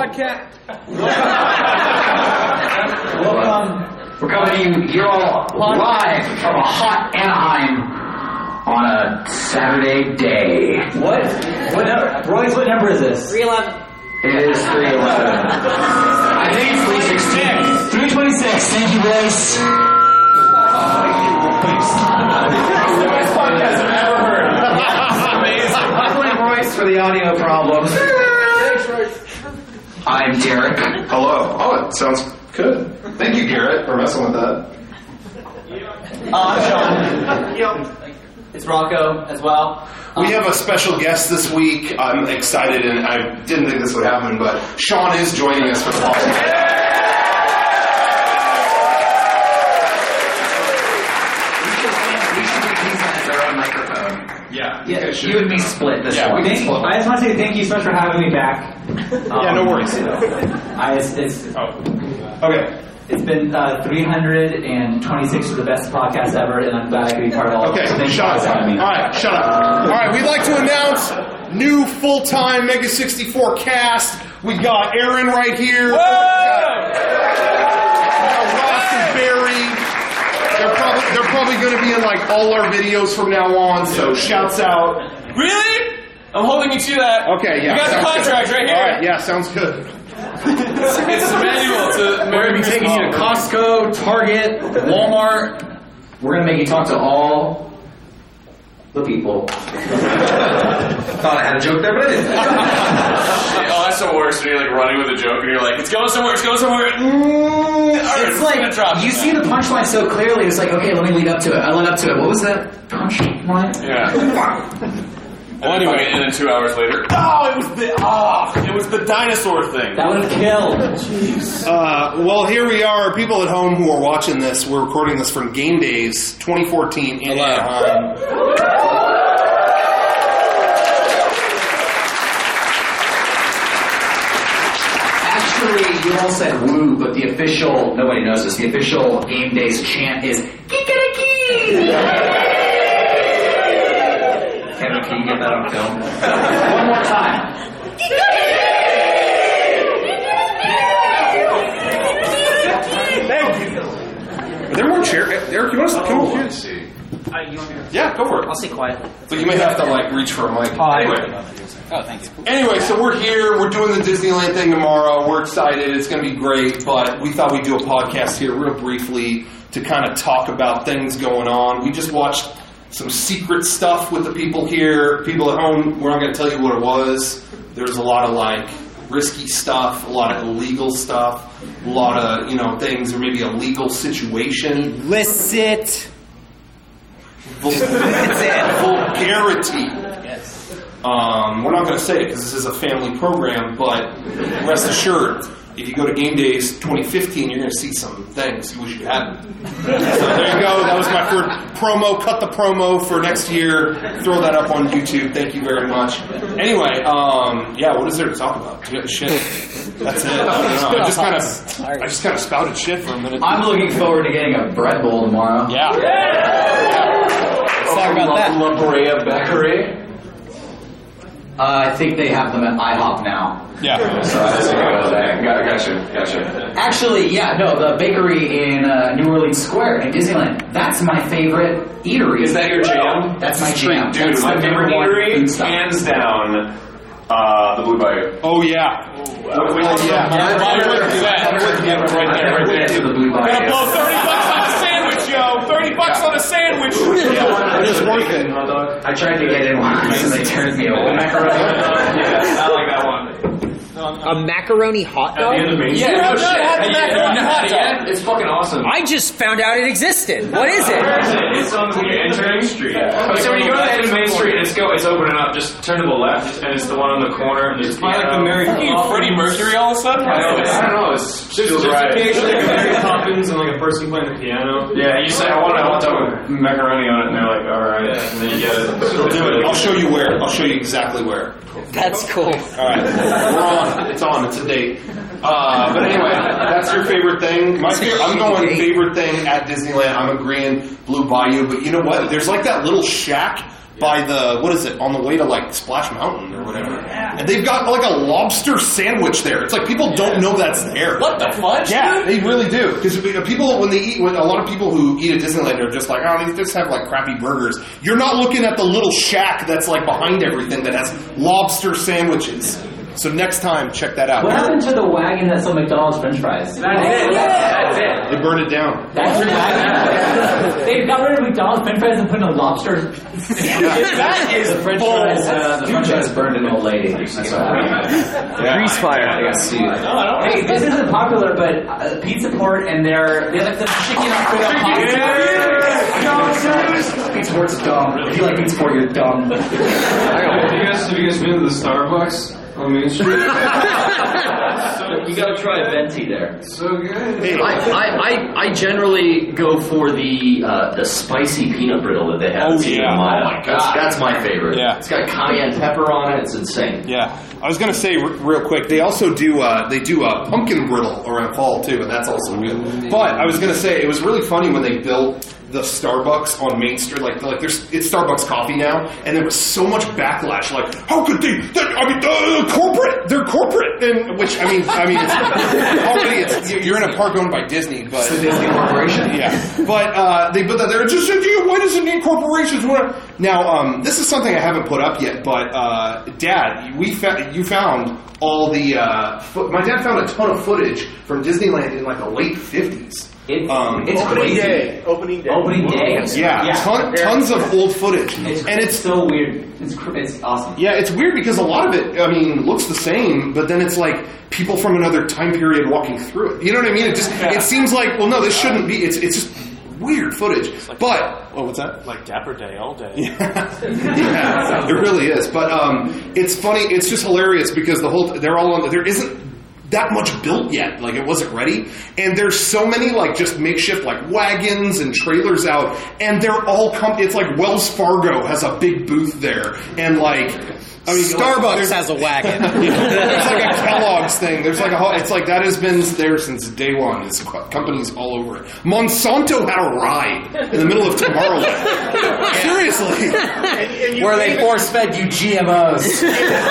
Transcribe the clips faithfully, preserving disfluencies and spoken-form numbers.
podcast. Welcome. We're coming to you here all live from a hot Anaheim on a Saturday day. What? What number? Royce, what number is this? three eleven. It is three eleven. I think it's three sixteen. three twenty-six. Thank you, Royce. Best podcast I've ever heard. Amazing. I blame Royce for the audio problems. Thanks, Royce. I'm Derek. Hello. Oh, it sounds good. Thank you, Garrett, for messing with that. Uh, I'm Sean. It's Rocco as well. We have a special guest this week. I'm excited, and I didn't think this would happen, but Sean is joining us for the podcast. Yeah, Yeah, you and me split this Yeah, one. we Thank you. I just want to say thank you so much for having me back. Um, Yeah, no worries. I, it's, it's, Oh, okay. it's been uh, three hundred twenty-six of the best podcasts ever, and I'm glad I could be part of all of it. Okay, So thank you shut for up. having me. All right, shut up. All right, we'd like to announce new full-time Mega sixty-four cast. We got Aaron right here. We got Ross and Barry. They're probably they're probably going to be in like all our videos from now on. So shouts out. Really? I'm holding you to that. Okay, yeah. You got the sounds contract good. right here. All right, yeah, sounds good. It's the manual to We're going to be taking you to Costco, Target, Walmart. We're going to make you talk to all the people. Thought I had a joke there, but I didn't. Oh, that's the worst when you're like running with a joke and you're like, it's going somewhere, it's going somewhere. Mm, It's like, you see the punchline so clearly, it's like, okay, let me lead up to it. I led up to it. What was that punchline? Yeah. Well, anyway, and then two hours later, oh, it was the oh, it was the dinosaur thing. That would have killed. Uh, well, here we are, people at home who are watching this. We're recording this from Game Days twenty fourteen in Anaheim. Actually, you all said woo, but the official, nobody knows this, the official Game Days chant is Kikariki! Kevin, can you get that on film? One more time. Thank you. Are there more chairs? Eric, you want to come over here? Uh, you want me to? Yeah, go for it. I'll stay quiet. But you may have to like reach for a mic. Anyway. Oh, thank you. Anyway, so we're here. We're doing the Disneyland thing tomorrow. We're excited. It's going to be great. But we thought we'd do a podcast here real briefly to kind of talk about things going on. We just watched some secret stuff with the people here. People at home, we're not going to tell you what it was. There's a lot of like risky stuff, a lot of illegal stuff, a lot of, you know, things, or maybe a legal situation. Illicit. Vul- vulgarity. Um, we're not going to say it because this is a family program, but rest assured, if you go to Game Days twenty fifteen, you're going to see some things you wish you hadn't. So there you go. That was my first promo. Cut the promo for next year. Throw that up on YouTube. Thank you very much. Anyway, um, yeah, what is there to talk about? Shit. That's it. I don't know. I just kind of, I just kind of spouted shit for a minute. I'm looking forward to getting a bread bowl tomorrow. Yeah. Let's talk about that. La Brea Bakery. Uh, I think they have them at IHOP now. Yeah. So I have to go there. Gotcha, gotcha. Actually, yeah, no, the bakery in uh, New Orleans Square in Disneyland. That's my favorite eatery. Is that your jam? That's my jam. Dude, That's my the favorite number one eatery, food stuff. hands down, uh, the Blue Bayou. Oh, yeah. Oh, yeah. I'm with you. I'm with you. Right there, right there. To the Blue Gonna Bayou. blow thirty bucks on a sandwich, yo! thirty bucks on a sandwich! Yeah, it is worth it. I tried to get in once and they turned me away. Yeah, I like that one. A macaroni hot dog? Yeah, no shit. Have you had it yet? It's fucking awesome. I just found out it existed. What is it? It's on when you're entering Main Street. Oh, so when you go to the end of Main Street, it's go, it's opening up. Just turn to the left, and it's the one on the corner. And there's like the Mary Freddie Mercury all of a sudden. I don't, I don't know. It's feels right. Occasionally, like a Mary Poppins and like a person playing the piano. Yeah, you say I want a hot dog with macaroni on it, and they're like, all right, and then you get it. We'll do it. I'll show you where. I'll show you exactly where. That's cool. All right, we're on. It's on. It's a date. Uh, but anyway, that's your favorite thing. My favorite, I'm going favorite thing at Disneyland. I'm agreeing Blue Bayou, but you know what? There's like that little shack by the, what is it, on the way to like Splash Mountain or whatever. and they've got like a lobster sandwich there. It's like people don't know that's there. What the fudge? Yeah, they really do. Because people, when they eat, when a lot of people who eat at Disneyland are just like, oh, they just have like crappy burgers. You're not looking at the little shack that's like behind everything that has lobster sandwiches. So next time, check that out. What happened to the wagon that sold McDonald's French fries? That's it. That's it. They burned it down. That's your wagon. They got rid of McDonald's French fries and put in a lobster. That is the French bull. fries. Uh, the French fries burned an old lady. Grease fire. I got sued. Hey, this isn't popular, but uh, Pizza Port and their they have like the chicken Alfredo pasta. Pizza Port's dumb. If you like Pizza Port, you're dumb. Have you guys, have you guys been to the Starbucks on Main Street? You gotta try venti there. So good. I, I, I, I generally go for the uh, the spicy peanut brittle that they have. Oh, at Sierra yeah. Nevada. Oh, my That's, God. that's my favorite. Yeah. It's got cayenne pepper on it. It's insane. Yeah, I was gonna say r- real quick. They also do uh, they do a pumpkin brittle around fall too, and that's also good. But I was gonna say it was really funny when they built the Starbucks on Main Street. Like like there's it's Starbucks coffee now, and there was so much backlash. Like how could they? That, I mean, uh, corporate. They're corporate, and which I mean I mean it's, already it's you're in a park owned by Disney, but It's the Disney Corporation. yeah. But uh, they put that there. Just why does it need corporations? Now, um, this is something I haven't put up yet. But uh, Dad, we fa- you found all the. Uh, fo- my dad found a ton of footage from Disneyland in like the late fifties. It's, Um, it's Opening crazy. day. Opening day. Opening day. Yeah, Ton, tons of old footage, It's, and it's it's so weird. It's cr- it's awesome. yeah, it's weird because a lot of it, I mean, looks the same, but then it's like people from another time period walking through it. You know what I mean? It just it seems like well, no, this shouldn't be. It's it's just weird footage. But oh, what's that? Like Dapper Day all day. Yeah, it really is. But um, it's funny. It's just hilarious because the whole they're all on. There isn't that much built yet. Like it wasn't ready, and there's so many like just makeshift like wagons and trailers out, and they're all come. It's like Wells Fargo has a big booth there, and like. I mean, Starbucks like, has a wagon. There's like a Kellogg's thing. There's like a whole, it's like that has been there since day one. It's companies all over it. Monsanto had a ride in the middle of Tomorrowland. Seriously. And, and you Where they came- force fed you G M Os.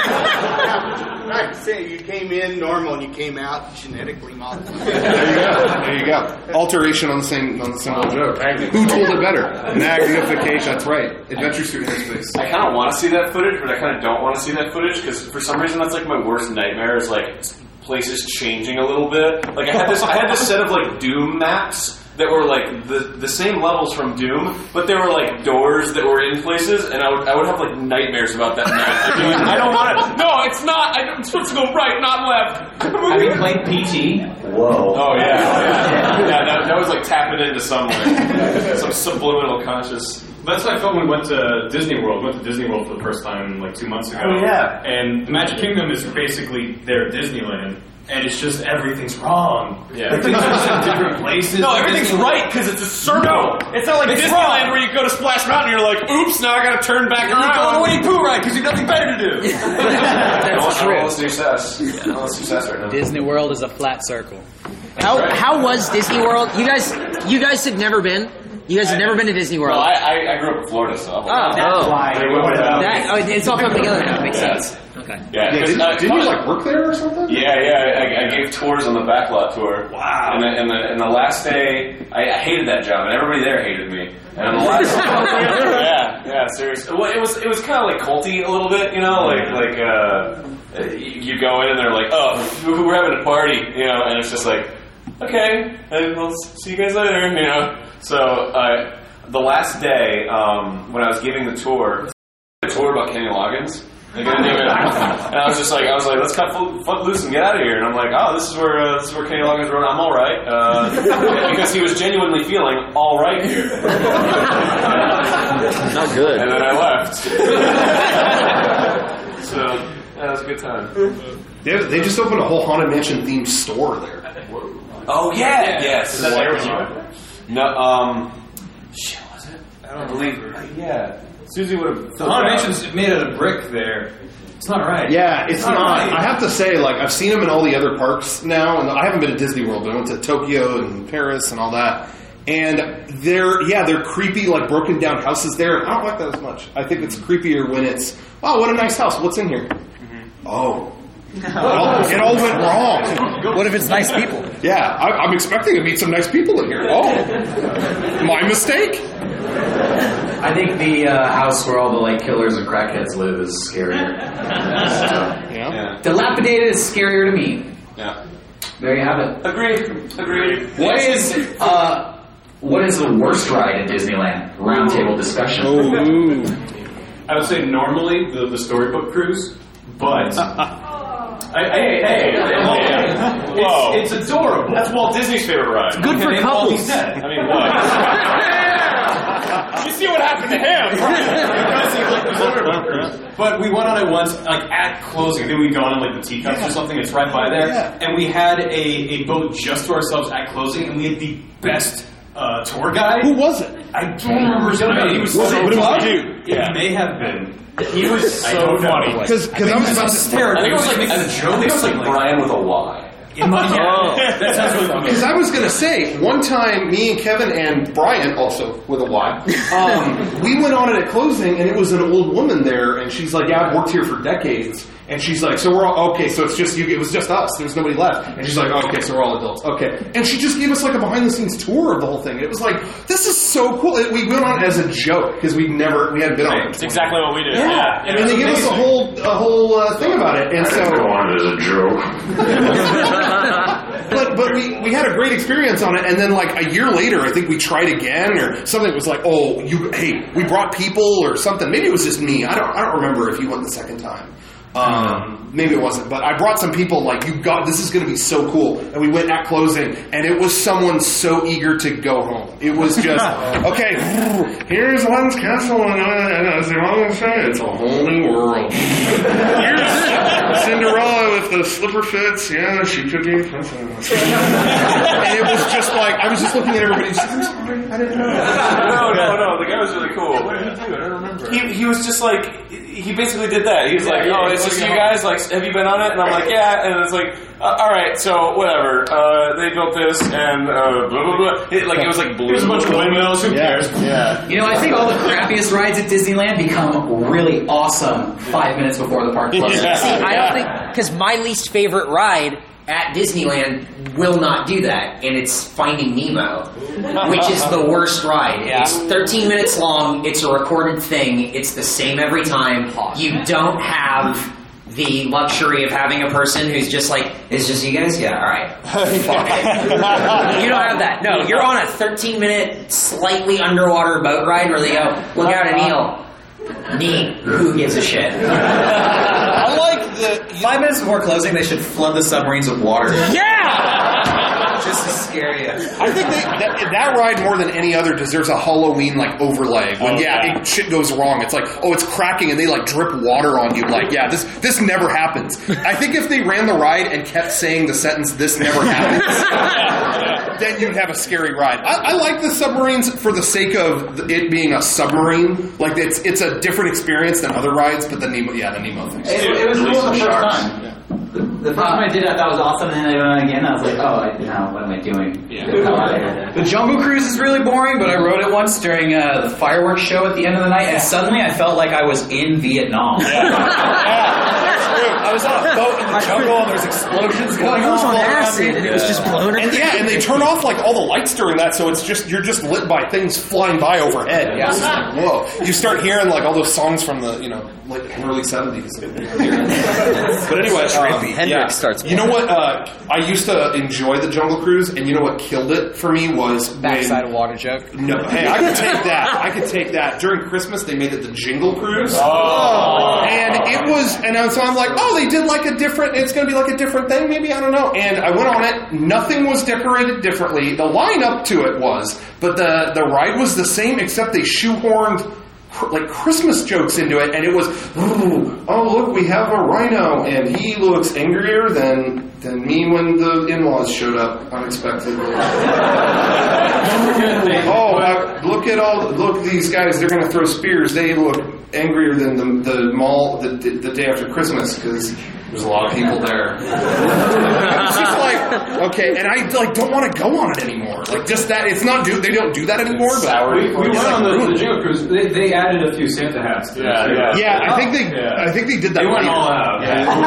Right, say you came in normal and you came out genetically modified. There you go. There you go. Alteration on the same on the same old joke. Who told it better? Magnification. That's right. Adventure Studio Space. I kind of want to see that footage, but I kind of don't want to see that footage because for some reason that's like my worst nightmare is like places changing a little bit. Like I had this, I had this set of like Doom maps that were like the the same levels from Doom, but they were like doors that were in places, and I would I would have like nightmares about that map. I'd be like, I don't want to. No, it's not. I'm supposed to go right, not left. Have you played P T? Whoa. Oh yeah, yeah. yeah that, that was like tapping into somewhere, some subliminal conscious. That's how I felt when we went to Disney World. We went to Disney World for the first time like two months ago. Oh, yeah. And the Magic Kingdom is basically their Disneyland. And it's just everything's wrong. Yeah. Everything's just in different places. No, everything's right because it's a circle. It's not like It's Disneyland wrong. where you go to Splash Mountain and you're like, oops, now I gotta turn back You go around. to Winnie Pooh ride because you have nothing better to do. That's true. Let's do success. Let's do success right now. Disney World is a flat circle. How how was Disney World? You guys you guys had never been? You guys have never been to Disney World? No, I, I, I grew up in Florida, so. Oh, That's oh. why. That, oh, it's all coming together now. Makes sense. Okay. Yeah, Yeah, 'cause, did, uh, did you like work there or something? Yeah, yeah. I, I gave tours on the backlot tour. Wow. And the, and the, and the last day, I, I hated that job, and everybody there hated me. And on the last, yeah, yeah, seriously. Well, it was it was kind of like culty a little bit, you know, like like uh, you you go in and they're like, oh, we're having a party, you know, and it's just like, okay, we'll see you guys later, you know. So uh, the last day, um, when I was giving the tour, a tour about Kenny Loggins. Like, and I was just like, I was like, let's cut foot, foot loose and get out of here. And I'm like, oh, this is where uh, this is where Kenny Loggins wrote I'm all right, uh, because he was genuinely feeling all right here. Not good. And then I left. So that was a good time. They, they just opened a whole Haunted Mansion themed store there. Oh yeah, yes. Is that there with you? No, um, shit, was it? I don't believe. Uh, yeah, Susie would have. The Haunted Mansion's made out of brick there. It's not right. Yeah, it's Not not. right. I have to say, like, I've seen them in all the other parks now, and I haven't been to Disney World, but I went to Tokyo and Paris and all that. And they're, yeah, they're creepy, like, broken down houses there. I don't like that as much. I think it's creepier when it's, wow, what a nice house. What's in here? oh. It all, it all went wrong. What if it's nice people? Yeah, I, I'm expecting to meet some nice people in here. Oh, my mistake. I think the uh, house where all the like killers and crackheads live is scarier. Yeah. Yeah. Dilapidated is scarier to me. Yeah. There you have it. Agreed. Agreed. What is uh, what is the worst ride at Disneyland? Roundtable discussion. I would say normally the, the storybook cruise, but I, hey, hey, hey, hey, Whoa. it's, it's adorable. That's Walt Disney's favorite ride. Good for And couples. he's dead. I mean, what? You see what happened to him? But we went on it once, like at closing. I think we'd gone on like the teacups or something. It's right by there, Yeah. and we had a, a boat just to ourselves at closing, and we had the best uh, tour guide. Who was it? I don't remember his name. He was Was so it- but it was a funny. dude? Yeah, he may have been. He was so funny. Because I was about to say. hysterical. I think it was like making I a joke. think it was like Brian with a Y. Yeah, that sounds really funny. Because I was going to say, one time, me and Kevin and Brian, also with a Y, um, we went on it at closing, and it was an old woman there, and she's like, yeah, I've worked here for decades. And she's like, so we're all, okay, so it's just you, it was just us, there was nobody left. And she's like, okay, so we're all adults, okay. And she just gave us like a behind-the-scenes tour of the whole thing. And it was like, this is so cool. It, we went on it as a joke, because we never, we hadn't been on it. It's exactly what we did. Yeah, Yeah. and then they give us a whole a whole uh, thing about it, and so. on as a joke. But but we, we had a great experience on it, and then like a year later, I think we tried again, or something was like, oh, you hey, we brought people or something. Maybe it was just me. I don't I don't remember if you went the second time. Um, maybe it wasn't, but I brought some people. Like, you got this is going to be so cool, and we went at closing, and it was someone so eager to go home. It was just okay. Here's one's castle, and as they always say, it's a whole new world. Here's Cinderella with the slipper fits. Yeah, she could be a princess. And it was just like I was just looking at everybody. Just, I'm sorry, I didn't know. No, no, no. The guy was really cool. What did he do? I don't remember. He he was just like he basically did that. He was like, oh, it's just you guys. Like, have you been on it? And I'm like, yeah. And it's like, uh, all right, so whatever. Uh, they built this, and uh, blah blah blah. It, like it was like blue. There's a bunch of windmills. Who cares? Yeah. You know, I think all the crappiest rides at Disneyland become really awesome five minutes before the park closes. Yeah. See, I don't think because my least favorite ride at Disneyland will not do that, and it's Finding Nemo, which is the worst ride. Yeah. It's thirteen minutes long. It's a recorded thing. It's the same every time. You don't have the luxury of having a person who's just like, it's just you guys? Yeah, all right. Fuck it. You don't have that. No, you're on a thirteen minute, slightly underwater boat ride where they go, look out and Neil. Neat. Who gives a shit? I like the. Five minutes before closing, they should flood the submarines with water. Yeah! Just to scare you. I think they, that, that ride more than any other deserves a Halloween like overlay. When Oh, yeah, yeah. It, shit goes wrong. It's like, oh, it's cracking, and they like drip water on you. Like, yeah, this this never happens. I think if they ran the ride and kept saying the sentence "this never happens," then you'd have a scary ride. I, I like the submarines for the sake of it being a submarine. Like it's it's a different experience than other rides. But the Nemo, yeah, the Nemo thing. It, it was cool the first time. The, the first time I did that, that was awesome, and then I went on again, and I was like, oh, I, now what am I doing? Yeah. The Jungle Cruise is really boring, but I rode it once during uh, the fireworks show at the end of the night, and suddenly I felt like I was in Vietnam. I was on a boat in the jungle, and there's explosions going It was on on all around acid, me. and it was just blown And everywhere. yeah, and they turn off like all the lights during that, so it's just you're just lit by things flying by overhead. Yeah. It's like, whoa! You start hearing like all those songs from the you know like early seventies. But anyway, um, Hendrix yeah. starts You know what? Uh, I used to enjoy the Jungle Cruise, and you know what killed it for me was Backside when, of water joke. No, hey, I could take that. I could take that. During Christmas, they made it the Jingle Cruise. Oh. And it was, and I- so I'm like, oh, they did like a different, it's going to be like a different thing, maybe, I don't know. And I went on it, nothing was decorated differently. The line up to it was, but the, the ride was the same, except they shoehorned cr- like Christmas jokes into it, and it was, ooh, oh, look, we have a rhino, and he looks angrier than than me when the in-laws showed up unexpectedly. Oh, uh, look at all, look, these guys, they're going to throw spears. They look angrier than the, the mall the, the day after Christmas, because there's a lot of people there. It's just like, Okay, and I like don't want to go on it anymore. Like just that, it's not do they don't do that anymore. But We, we went it's, like, on the, ruined. the Jingle Cruise. They, they added a few Santa hats. To Yeah, it, too. yeah. Yeah, I think they Yeah. I think they did that. They went later. all out.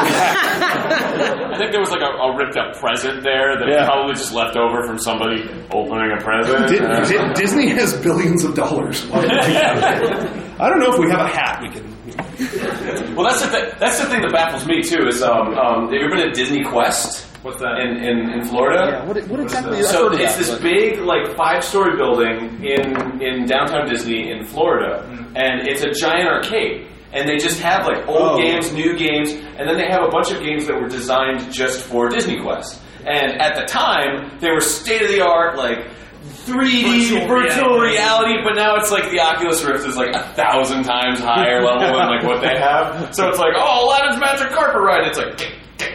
I think there was like a, a ripped up present there that Yeah. probably just left over from somebody opening a present. Di- Uh, Di- Disney has billions of dollars. Why would we have that? I don't know if we have a hat we can. Well, that's the thing. That's the thing that baffles me too. Is um, um, have you ever been to Disney Quest? What's that? In in, in Florida? Yeah, what, what exactly is So that? it's this big, like, five-story building in in downtown Disney in Florida, and it's a giant arcade. And they just have like old Oh. games, new games, and then they have a bunch of games that were designed just for Disney Quest. And at the time, they were state of the art, like three D virtual, virtual reality. But now it's like the Oculus Rift is like a thousand times higher level than like what they have. So it's like, oh, Aladdin's Magic Carpet Ride. It's like.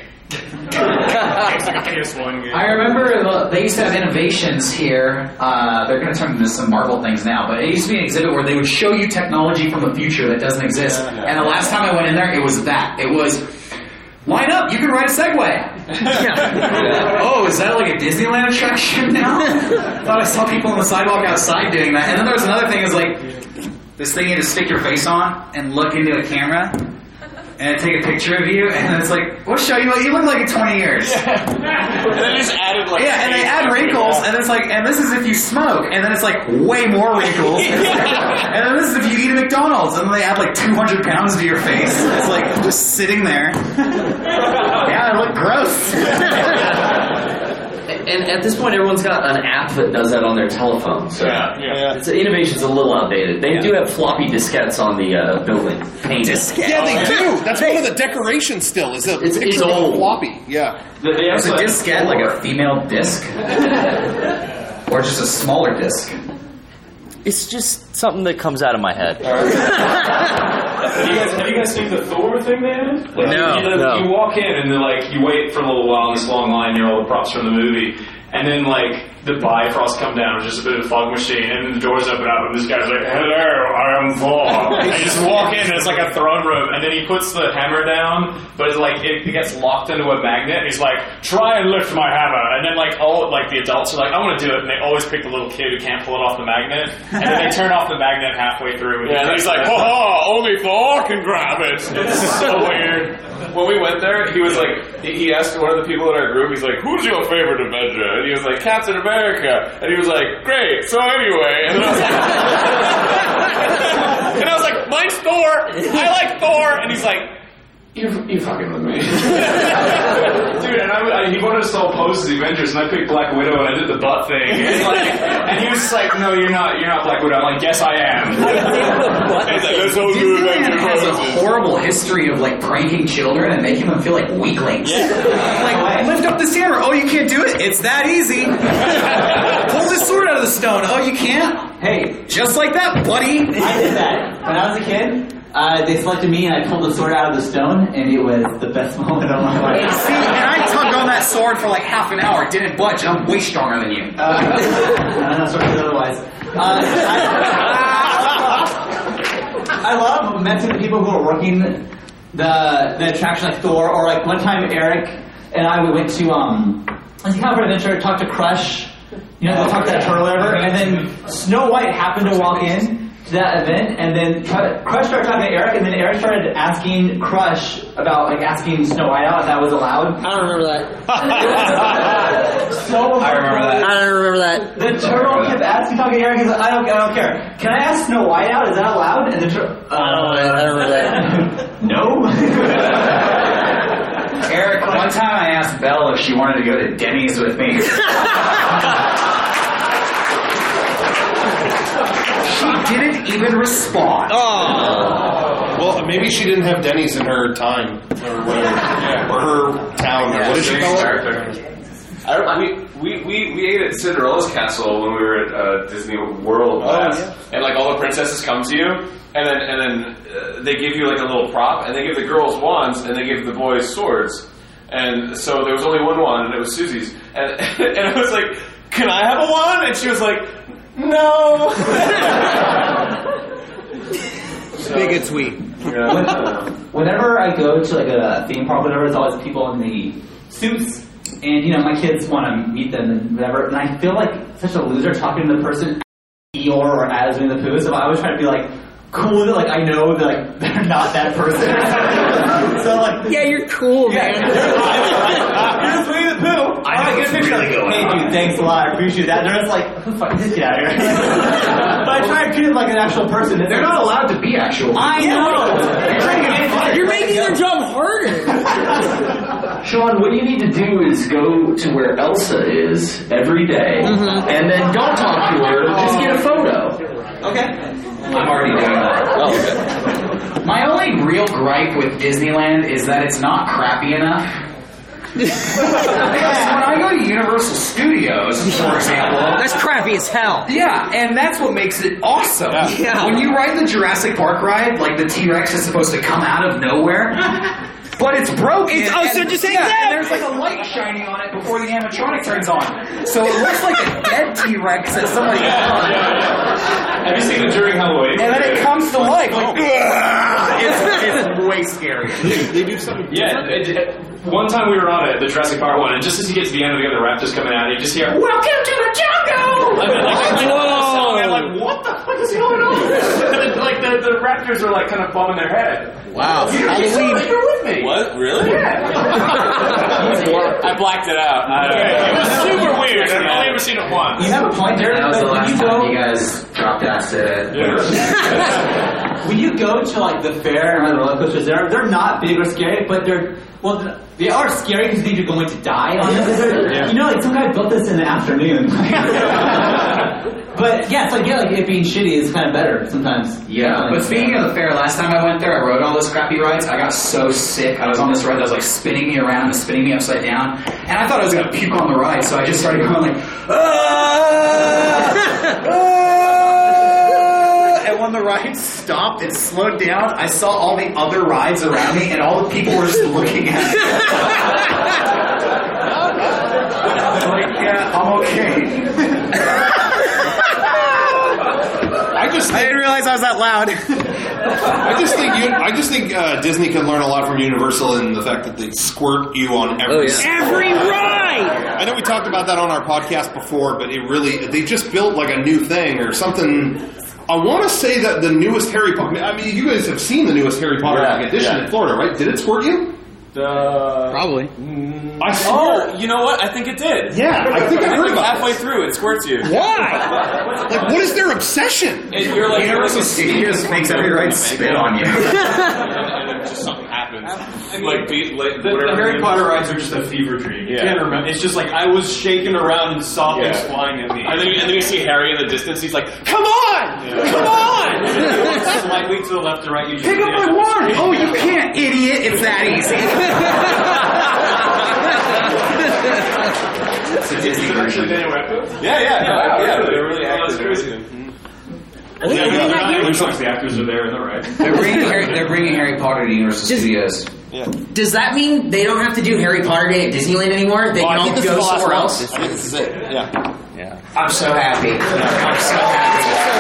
It's like a P S one game. I remember uh, they used to have innovations here. Uh, they're going to turn into some Marvel things now, but it used to be an exhibit where they would show you technology from the future that doesn't exist. Yeah, yeah. And the last time I went in there, it was that. It was, line up, you can ride a Segway. Oh, is that like a Disneyland attraction now? I thought I saw people on the sidewalk outside doing that. And then there was another thing, is like this thing you just stick your face on and look into a camera. And take a picture of you, and it's like, we'll show you what you look like in twenty years. And then they just added like Yeah, and they add wrinkles, and it's like, and this is if you smoke, and then it's like way more wrinkles. And then this is if you eat at McDonald's, and then they add like two hundred pounds to your face. It's like just sitting there. Yeah, I look gross. And at this point, everyone's got an app that does that on their telephone. So Yeah, yeah. It's, innovation's a little outdated. They do have floppy diskettes on the uh, building. Painted. Yeah, they do. That's one of the decorations. Still, is a It's- picture it's of a old. floppy. Yeah. They have Is a like- diskette like a female disc? Or just a smaller disc? It's just something that comes out of my head. Have you guys, have you guys seen the Thor thing they had? Like, No, you, you, no. you walk in and then like you wait for a little while in this long line near all the props from the movie, and then like the Bifrost come down with just a bit of a fog machine, and then the doors open up, and this guy's like, "Hello, I am Thor." And you just walk in, and it's like a throne room, and then he puts the hammer down, but it's like it, it gets locked into a magnet. And he's like, "Try and lift my hammer," and then like all like the adults are like, "I want to do it," and they always pick the little kid who can't pull it off the magnet, and then they turn off the magnet halfway through. And Yeah, and he's like, "Oh, only Thor can grab it." It's so weird. When we went there, he was like, he asked one of the people in our group, he's like, "Who's your favorite Avenger?" And he was like, "Captain America." And he was like, "Great, so anyway." And then I was like, and I was like, "Mine's Thor. I like Thor." And he's like, You're, you're fucking with me. Dude, and I, I, he wanted us to all pose as the Avengers, and I picked Black Widow, and I did the butt thing. And, like, and he was just like, "No, you're not You're not Black Widow." I'm like, "Yes, I am." he's like, "Let's all do Disneyland Avenger has a poses." horrible history of like pranking children and making them feel like weaklings. Like, lift up this hammer. Oh, you can't do it? It's that easy. Pull this sword out of the stone. Oh, you can't? Hey, just like that, buddy. I did that. When I was a kid, uh, they selected me and I pulled the sword out of the stone, and it was the best moment of my life. See, and I tugged on that sword for like half an hour. Didn't budge. I'm way stronger than you. Uh, I'm not sure otherwise. Uh, I, I love messing with people who are working the the attraction like Thor, or like one time Eric and I we went to um I was California Adventure, talked to Crush, you know, they talked to that turtle or whatever, and then Snow White happened to walk in to that event, and then Crush started talking to Eric, and then Eric started asking Crush about like asking Snow White out if that was allowed. I don't remember that. So I remember that. I don't remember that. the turtle kept asking, talking to Eric. He's like, I don't, I don't care. Can I ask Snow White out? Is that allowed? And the turtle, uh, I don't, I don't remember that. no. Eric, one time I asked Belle if she wanted to go to Denny's with me. She didn't even respond. Oh. Well, maybe she didn't have Denny's in her time, or whatever, yeah, or her town, or what did she call it? I, we, we, we, we ate at Cinderella's castle when we were at uh, Disney World last, yeah. and like all the princesses come to you, and then and then uh, they give you like a little prop, and they give the girls wands, and they give the boys swords, and so there was only one wand, and it was Susie's, and and I was like, "Can I have a wand?" And she was like, "No." Big and sweet. When, whenever I go to like a theme park, whatever, there's always people in the suits and you know my kids want to meet them and whatever, and I feel like such a loser talking to the person Eeyore or as Winnie the Pooh. So I always try to be like cool, that like I know that like they're not that person. So like, yeah, you're cool, yeah, man. You're just Winnie the Pooh. I know, get a picture. Like, hey, dude, thanks a lot. I appreciate that. And they're just like, who the fuck is this guy here? But I try to treat it like an actual person. They're not allowed to be actual. I know. You're making their job harder. Sean, what you need to do is go to where Elsa is every day, Mm-hmm. and then don't talk to her, just get a photo. Okay. I'm already doing that. Oh, okay. My only real gripe with Disneyland is that it's not crappy enough. Because when I go to Universal Studios, for example, That's crappy as hell. yeah, and that's what makes it awesome. Yeah. When you ride the Jurassic Park ride, like the T-Rex is supposed to come out of nowhere, but it's broken. It's- oh, so and- just like yeah, that? and there's like a light shining on it before the animatronic turns on. So it looks like a dead T-Rex that somebody Have you seen it during Halloween? and then it comes to life. Like, it's, it's way scary. They do something. Yeah, it, it, one time we were on it, the Jurassic Park one, and just as you get to the end of it, the Raptors coming out, you just hear, "Welcome to the jungle!" I mean, like, I know the song, and I'm like, what the fuck is going on? And then, like, the, the Raptors are, like, kind of bumming their head. Wow. You, you, saw it, you were with me. What? Really? Yeah. I blacked it out. I don't know. It was super weird. I've only ever seen it once. You have a point there. That was the but when last you time go, you guys dropped acid. when you go to like the fair and the roller coasters, they're they're not big or scary, but they're well, they are scary because you think you're going to die on them. Yeah. You know, like some guy built this in the afternoon. But yeah, it's like yeah, like it being shitty is kind of better sometimes. Yeah, but speaking of the fair, last time I went there, I rode all those crappy rides. I got so sick. I was on this ride that was like spinning me around and spinning me upside down, and I thought I was gonna puke on the ride, so I just started going like, ah, ah, and when the ride stopped and slowed down, I saw all the other rides around me, and all the people were just looking at me. Like, yeah, I'm okay. I just I didn't realize I was that loud. I just think you, I just think uh, Disney can learn a lot from Universal in the fact that they squirt you on every. Oh, yeah. Every ride! I know we talked about that on our podcast before, but it really they just built like a new thing or something. I want to say that the newest Harry Potter. I mean, you guys have seen the newest Harry Potter Yeah, like, edition yeah. in Florida, right? Did it squirt you? Uh, Probably. I swear. oh, you know what? I think it did. Yeah, I think I heard about halfway this. through it squirts you. Why? Like, what is their obsession? And you're like, Universal Studios makes every ride spit on you. and then just something happens. Like, beat, like The, the whatever. Harry Potter rides are just a fever dream. You Yeah. can't remember. It's just like I was shaking around and saw things Yeah. flying at me. And then, and then you see Harry in the distance. He's like, "Come on, come on!" Slightly to the left or right. You just Pick up my wand! Oh, you can't, idiot! It's that easy. It's a Disney version. Yeah, yeah, yeah, yeah. They're really That's active. crazy. Mhm. Yeah, Wait, yeah, wait, yeah, not it yet. looks like the actors are there in the right. They're bringing Harry, they're bringing Harry Potter to Universal Just- Studios. Does that mean they don't have to do Harry Potter Day at Disneyland anymore? They Oh, I can all think this is go the last somewhere one. else? I think this is it. Yeah. Yeah. I'm so happy. I'm so happy.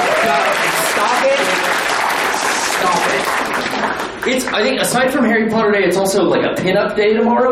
Stop it. Stop it. It's, I think, aside from Harry Potter Day, it's also like a pinup day tomorrow.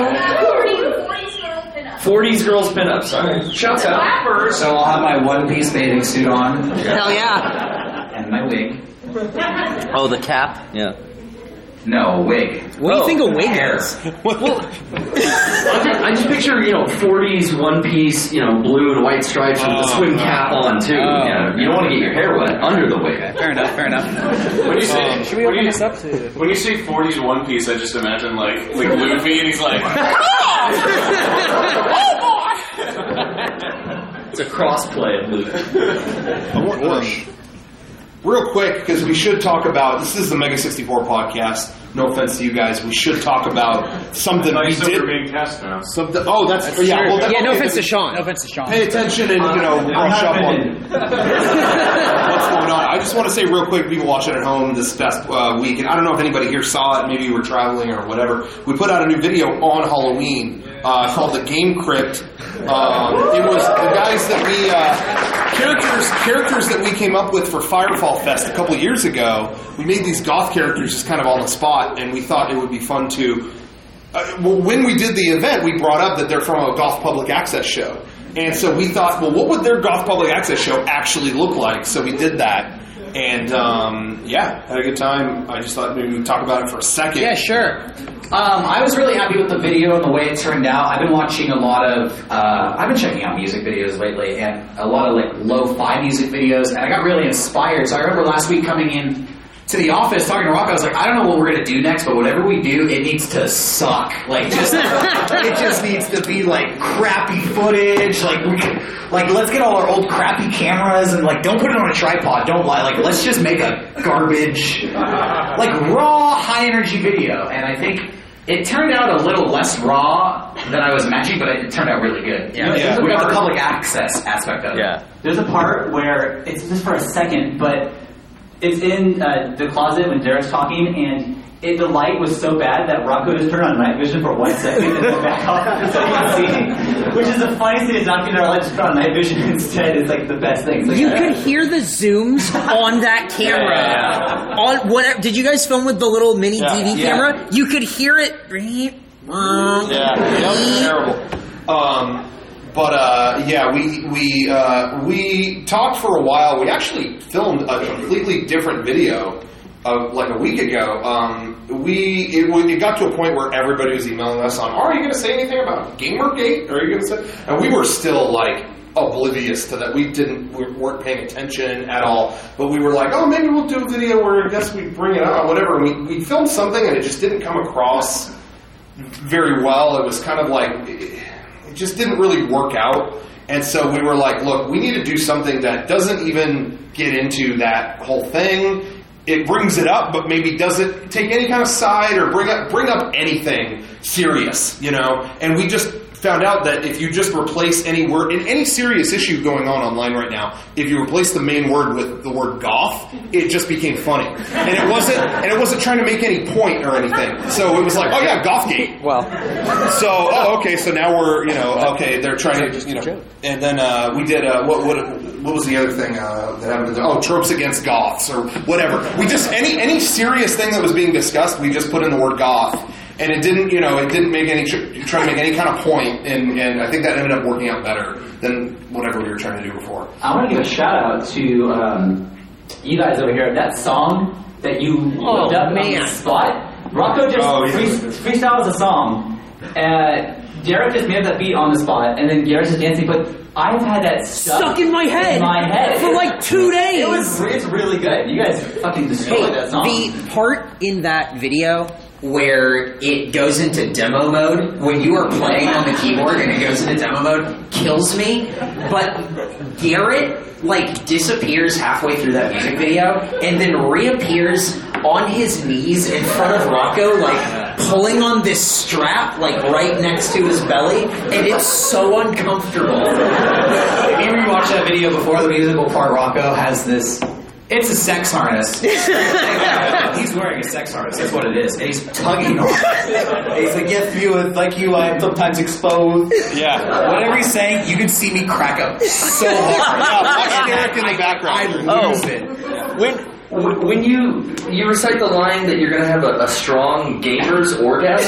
forties girls pinup, sorry. Shouts out. So I'll have my one-piece bathing suit on Hell yeah. and my wig. Oh, the cap? Yeah. No, wig. What do you think a wig hair. is? Well, I just picture, you know, forties, one piece, you know, blue and white stripes with the swim cap on, too. Oh. You know, you don't want to get your hair wet under the wig. Fair enough, fair enough. When you say, Should we when open you, this up to... when you say forties One Piece, I just imagine like like Luffy, and he's like, It's a cross-play of Luke. Um, real quick, because we should talk about this is the Mega sixty-four podcast. No offense to you guys, we should talk about something I we thought you did. were being cast now. Something. Oh, that's, yeah. Well, that, Yeah, no okay, offense to then Sean. No offense to Sean. Pay attention and you know brush up on what's going on. I just want to say real quick, people watching at home this past uh, week, and I don't know if anybody here saw it. Maybe you were traveling or whatever. We put out a new video on Halloween uh, called "The Game Crypt." Um, it was the guys that we uh, characters characters that we came up with for Firefall Fest a couple years ago. We made these goth characters just kind of on the spot, and we thought it would be fun to uh, well, when we did the event, we brought up that they're from a Goth Public Access show. And so we thought, well, what would their Goth Public Access show actually look like? So we did that. And, um, yeah, had a good time. I just thought maybe we'd talk about it for a second. Yeah, sure. Um, I was really happy with the video and the way it turned out. I've been watching a lot of, uh, I've been checking out music videos lately, and a lot of like lo-fi music videos, and I got really inspired. So I remember last week coming in to the office talking to Rocco, I was like, I don't know what we're gonna do next, but whatever we do, it needs to suck. Like, just it just needs to be like crappy footage. Like, we could, like let's get all our old crappy cameras and like don't put it on a tripod. Don't lie. Like, let's just make a garbage, like raw, high energy video. And I think it turned out a little less raw than I was imagining, but it turned out really good. Yeah, yeah. We got the public access aspect of it. Yeah. There's a part where it's just for a second, but it's in uh, the closet when Derek's talking, and it, the light was so bad that Rocco just turned on night vision for one second and then back off so you can see. Which is the funniest thing is not getting our light, just turn on night vision instead. It's like the best thing. Like, You yeah. could hear the zooms on that camera. Yeah. On whatever. Did you guys film with the little mini Yeah. D V Yeah. camera? You could hear it. Yeah, that was terrible. Um, but uh, yeah, we we uh, we talked for a while. We actually filmed a completely different video of like a week ago. Um, we it, it got to a point where everybody was emailing us on, "Are you going to say anything about Gamergate? Are you going to say?" And we were still like oblivious to that. We didn't we weren't paying attention at all. But we were like, "Oh, maybe we'll do a video where I guess we bring it up, whatever." And we we filmed something and it just didn't come across very well. It was kind of like it just didn't really work out, and so we were like, look, we need to do something that doesn't even get into that whole thing. It brings it up, but maybe doesn't take any kind of side or bring up bring up anything serious, you know. And we just found out that if you just replace any word in any serious issue going on online right now, if you replace the main word with the word goth, it just became funny, and it wasn't and it wasn't trying to make any point or anything. So it was like, oh yeah, Gothgate. Well, so oh okay, so now we're you know okay, they're trying to just you know, and then uh, we did uh, what what what was the other thing uh, that happened? Oh, tropes against goths or whatever. We just any any serious thing that was being discussed, we just put in the word goth. And it didn't, you know, it didn't make any, try to make any kind of point, and, and I think that ended up working out better than whatever we were trying to do before. I want to give a shout out to um, you guys over here. That song that you Oh, looked up man. on the spot, Rocco just Oh, yeah. free, freestyles a song. Uh, Derek just made up that beat on the spot, and then Garrett's just dancing. But I've had that stuck, Stuck in my head. In my head For like two days. It was it's really good. You guys fucking destroyed that song. The part in that video where it goes into demo mode, when you are playing on the keyboard and it goes into demo mode, kills me. But Garrett, like, disappears halfway through that music video and then reappears on his knees in front of Rocco, like, pulling on this strap, like, right next to his belly, and it's so uncomfortable. If you rewatch that video before the musical part, Rocco has this. It's a sex harness. He's wearing a sex harness. That's what it is. And he's tugging on it. He's like, yes, you, like you, I'm sometimes exposed. Yeah. Whatever he's saying, you can see me crack up so hard. Watch Derek in the background. I lose it. When when you you recite the line that you're going to have a, a strong gamer's orgasm,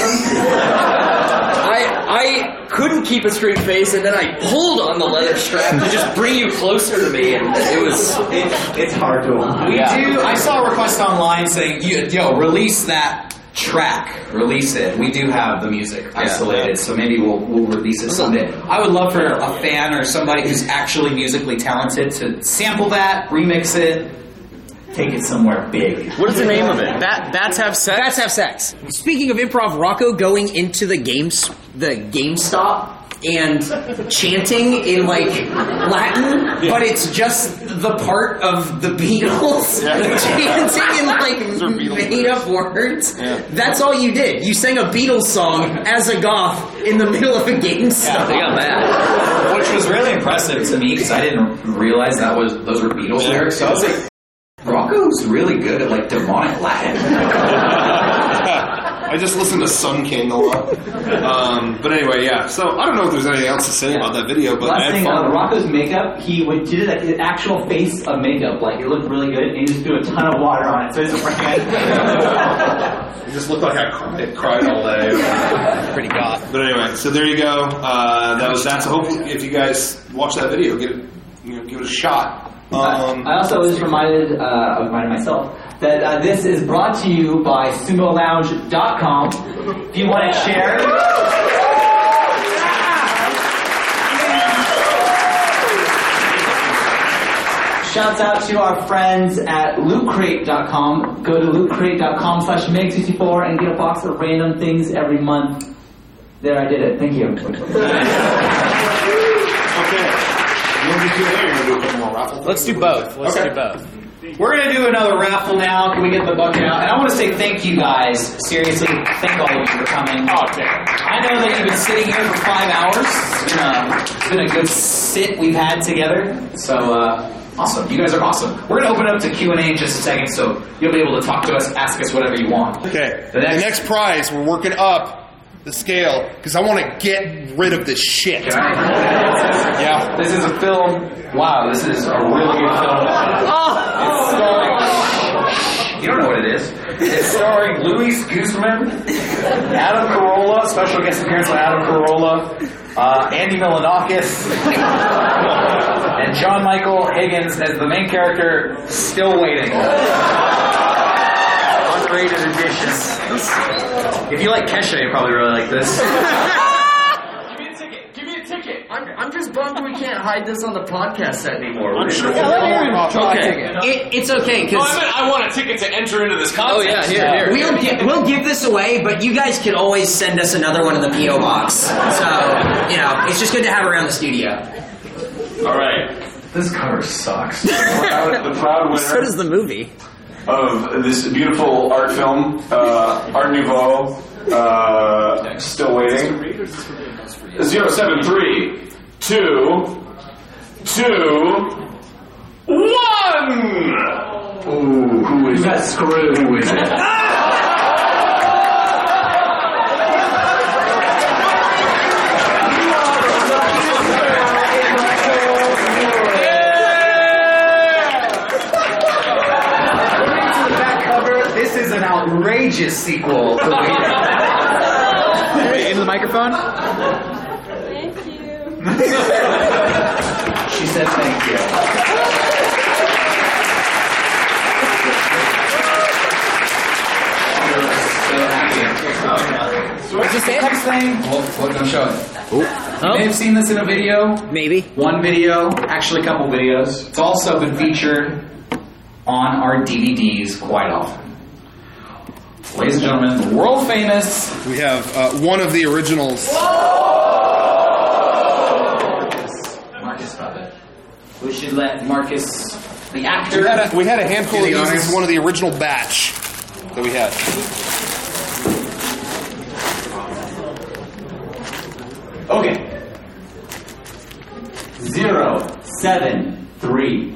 I I couldn't keep a straight face, and then I pulled on the leather strap to just bring you closer to me, and it was it, it's hard to We yeah. do. I saw a request online saying, "Yo, release that track, release it." We do have the music isolated, yeah. So maybe we'll we'll release it someday. I would love for a fan or somebody who's actually musically talented to sample that, remix it, take it somewhere big. What is the name of it? That Bats Have Sex? Bats Have Sex. Speaking of improv, Rocco going into the games, the GameStop and chanting in like Latin, but it's just the part of the Beatles chanting in like made up words. Yeah. That's all you did. You sang a Beatles song as a goth in the middle of a GameStop. Yeah, they got that. Which was really impressive to me because I didn't realize that was those were Beatles yeah. lyrics. So I was like, Rocco's really good at like demonic Latin. I just listen to Sun King a lot. Um, but anyway, yeah. So I don't know if there's anything else to say about that video, but last I had thing, fun. uh, Rocco's makeup, he would did like an actual face of makeup, like it looked really good, and he just threw a ton of water on it, so it's It just looked like I cried, cried all day. Pretty goth. But anyway, so there you go. Uh, that was that. So hopefully, if you guys watch that video, get it, you know, give it a shot. Um, I also was reminded, uh, I reminded myself, that uh, this is brought to you by sumo lounge dot com. If you want to share... Shouts out to our friends at loot crate dot com. Go to loot crate dot com slash meg sixty-four and get a box of random things every month. There, I did it. Thank you. Let's do both. Let's Okay. do both. We're going to do another raffle now. Can we get the bucket out? And I want to say thank you guys. Seriously, thank all of you for coming. Oh, I know that you've been sitting here for five hours. It's been a, it's been a good sit we've had together. So, uh, awesome. You guys are awesome. We're going to open it up to Q and A in just a second, so you'll be able to talk to us, ask us whatever you want. Okay. The next, the next prize, we're working up the scale because I want to get rid of this shit. Can I? Yeah. This is a film. Wow, this is a really good film. It's starring. You don't know what it is. It's starring Luis Guzman, Adam Carolla, special guest appearance by Adam Carolla, uh, Andy Milonakis, and John Michael Higgins as the main character. Still waiting. Unrated edition. If you like Kesha, you probably really like this. I'm, I'm just bummed we can't hide this on the podcast set anymore. I'm sure Okay. It, it's okay No, because I meant I want a ticket to enter into this contest. Oh, yeah, here, here. we'll gi- we'll give this away, but you guys can always send us another one in the P O box. So you know, it's just good to have around the studio. All right. This cover sucks. The proud, the proud winner So does the movie. of this beautiful art film, uh, Art Nouveau, uh, still waiting. Zero seven three two two one. Ooh, who is You got screwed. Who is it? This is an outrageous sequel. Into the microphone? Thank you. She said thank you. So happy. What's this say? Next thing. Well, what, don't show it. You may have seen this in a video. Maybe. One video, actually a couple videos. It's also been featured on our D V Ds quite often. Ladies and gentlemen, the world famous. We have uh, one of the originals. Marcus, stop it. We should let Marcus, the actor. We had a, we had a handful do of the these. honors. This is one of the original batch that we had. Okay. Zero, seven, three.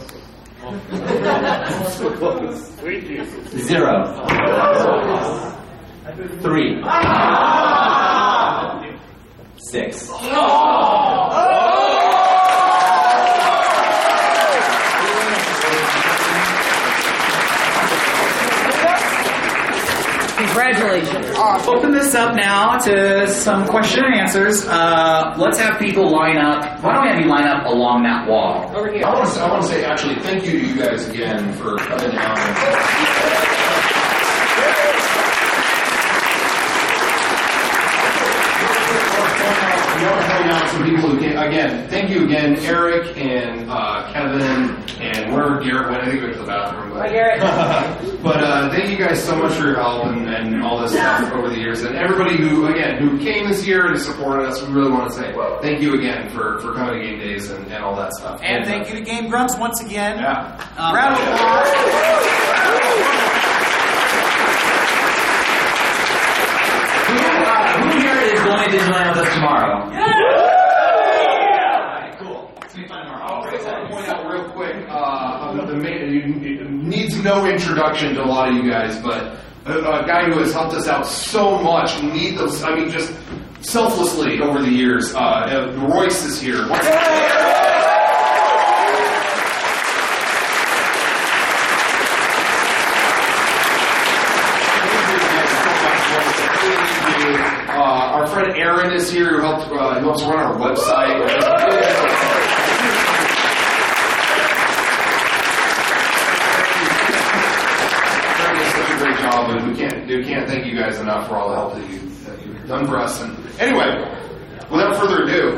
Zero. Three. Six. Congratulations. Open this up now to some question and answers. Uh, let's have people line up. Why don't we have you line up along that wall? Over here. I want to, I want to say actually thank you to you guys again for coming down. I want to point out some people who came. Again, thank you again, Eric and uh, Kevin and wherever Garrett went. I think he went to the bathroom. But, Hi, Garrett. but uh, thank you guys so much for your help and, and all this stuff over the years. And everybody who, again, who came this year and supported us, we really want to say thank you again for, for coming to game days and, and all that stuff. And thank you to Game Grumps once again. Yeah. Um, round of applause. Who, uh, who here is going to Disneyland with us tomorrow? Cool. It's gonna be fun tomorrow. I just want to point out real quick, uh, the, the main, it needs no introduction to a lot of you guys, but a, a guy who has helped us out so much, need those, I mean, just selflessly over the years. Uh, uh, Royce is here. Once Uh, Aaron is here who helped uh, who helps run our website. Aaron does such a great job, and we can't we can't thank you guys enough for all the help that you that you've done for us. And anyway, without further ado.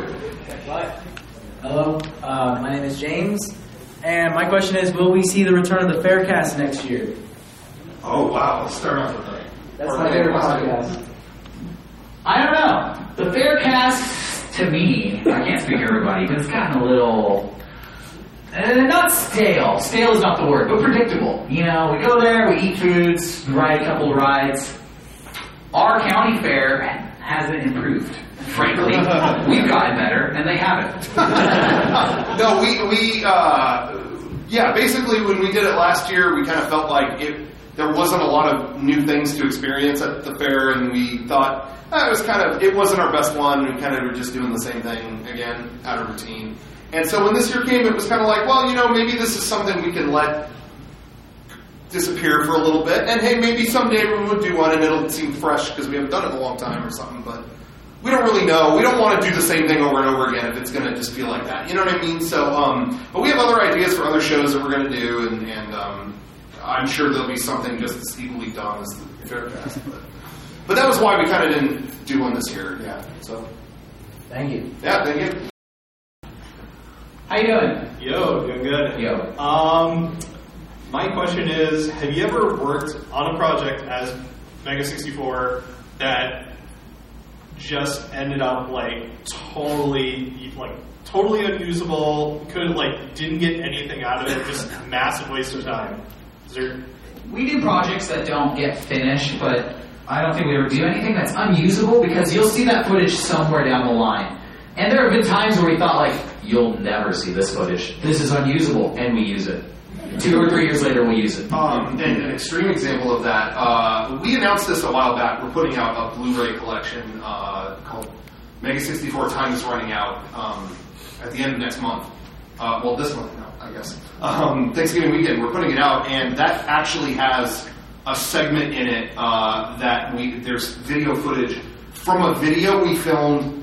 Hello, uh, my name is James, and my question is, will we see the return of the Faircast next year? Oh wow, let's start off with that. That's my favorite podcast. I don't know. The Faircast, to me, I can't speak for everybody, but it's gotten a little, uh, not stale. Stale is not the word, but predictable. You know, we go there, we eat foods, we ride a couple of rides. Our county fair hasn't improved. Frankly, we've gotten better, and they haven't. No, we, we uh, yeah, basically when we did it last year, we kind of felt like it, there wasn't a lot of new things to experience at the fair, and we thought eh, it was kind of, it wasn't our best one, we kind of were just doing the same thing again, out of routine. And so when this year came, it was kind of like, well, you know, maybe this is something we can let disappear for a little bit, and hey, maybe someday we would do one and it'll seem fresh because we haven't done it in a long time or something, but we don't really know. We don't want to do the same thing over and over again if it's going to just feel like that. You know what I mean? So, um, but we have other ideas for other shows that we're going to do, and, and um, I'm sure there'll be something just as equally dumb as the Faircast. But, but that was why we kind of didn't do one this year. Yeah. So. Thank you. Yeah. Thank you. How you doing? Yo, doing good. Yo. Um, my question is, have you ever worked on a project as Mega sixty-four that just ended up like totally, like totally unusable? Could like didn't get anything out of it. Just massive waste of time. Is there? We do projects that don't get finished, but I don't think we ever do anything that's unusable because you'll see that footage somewhere down the line. And there have been times where we thought like, you'll never see this footage. This is unusable, and we use it. Two or three years later, we'll use it. Um, and an extreme example of that, uh, we announced this a while back. We're putting out a Blu-ray collection uh, called Mega sixty-four Time is Running Out um, at the end of next month. Uh, well, this month now, I guess. Um, Thanksgiving weekend, we're putting it out, and that actually has a segment in it uh, that we there's video footage from a video we filmed,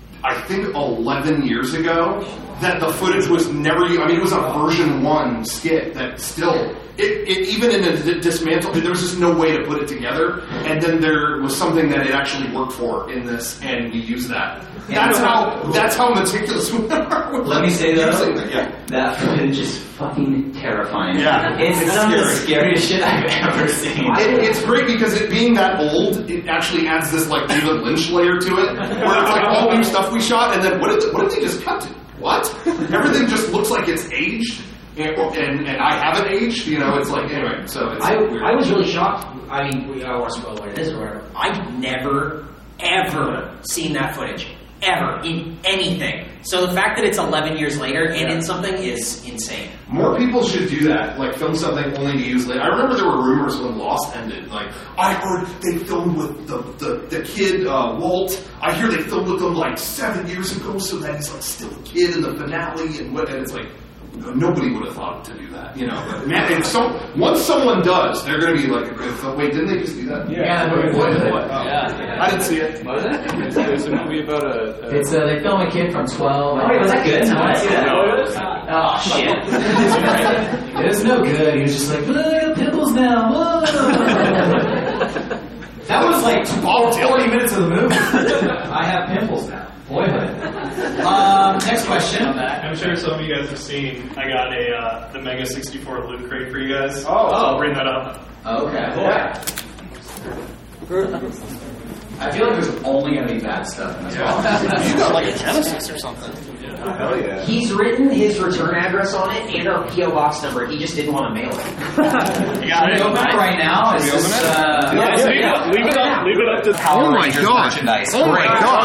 I think, eleven years ago. That the footage was never, I mean, it was a version one skit that still, it, it even in a d- dismantle, there was just no way to put it together. And then there was something that it actually worked for in this, and we used that. That's how, that's how meticulous we are. Let me say though, yeah. that footage is fucking terrifying. Yeah. It's, It's some of the scary. scariest shit I've ever seen. It, it's great because it being that old, it actually adds this like David Lynch layer to it, where it's like all new stuff we shot, and then what did, what did they just cut to? What? Everything just looks like it's aged, and, and, and I haven't aged, you know, it's like, anyway, so it's I, weird. I was really shocked. I mean, we I won't spoil what it is or whatever. I've never, ever seen that footage. Ever. In anything. So the fact that it's eleven years later and in something is insane. More people should do that, like film something only to use later. I remember there were rumors when Lost ended, like, I heard they filmed with the, the, the kid, uh, Walt. I hear they filmed with him like seven years ago, so that he's like still a kid in the finale, and what, and it's like, nobody would have thought to do that, you know. But man, if some, once someone does, they're going to be like, wait, didn't they just do that? Yeah, what, what, what, Oh. yeah. I didn't see it. What is it? It's a movie about a. a It's uh, they film a kid from twelve. Oh, wait, was that good? No, I see that. No, it was. Oh shit! It was no good. He was just like, look, I got pimples now. Whoa. That was like forty minutes of the movie. I have pimples now. Boyhood. Um, next question. I'm sure some of you guys have seen. I got a uh, the Mega sixty-four loot crate for you guys. Oh, so I'll bring that up. Okay. Yeah. I feel like there's only going to be bad stuff in this Yeah. one. You got like a Genesis or something. Hell yeah. He's written his return address on it and our P O box number. He just didn't want to mail it. You got it. Open it right now. Is we this, open it? uh, Yeah, yeah, leave, yeah. it, leave it up. Leave it up to Power Oh my Rangers God. merchandise. Oh my Great. God.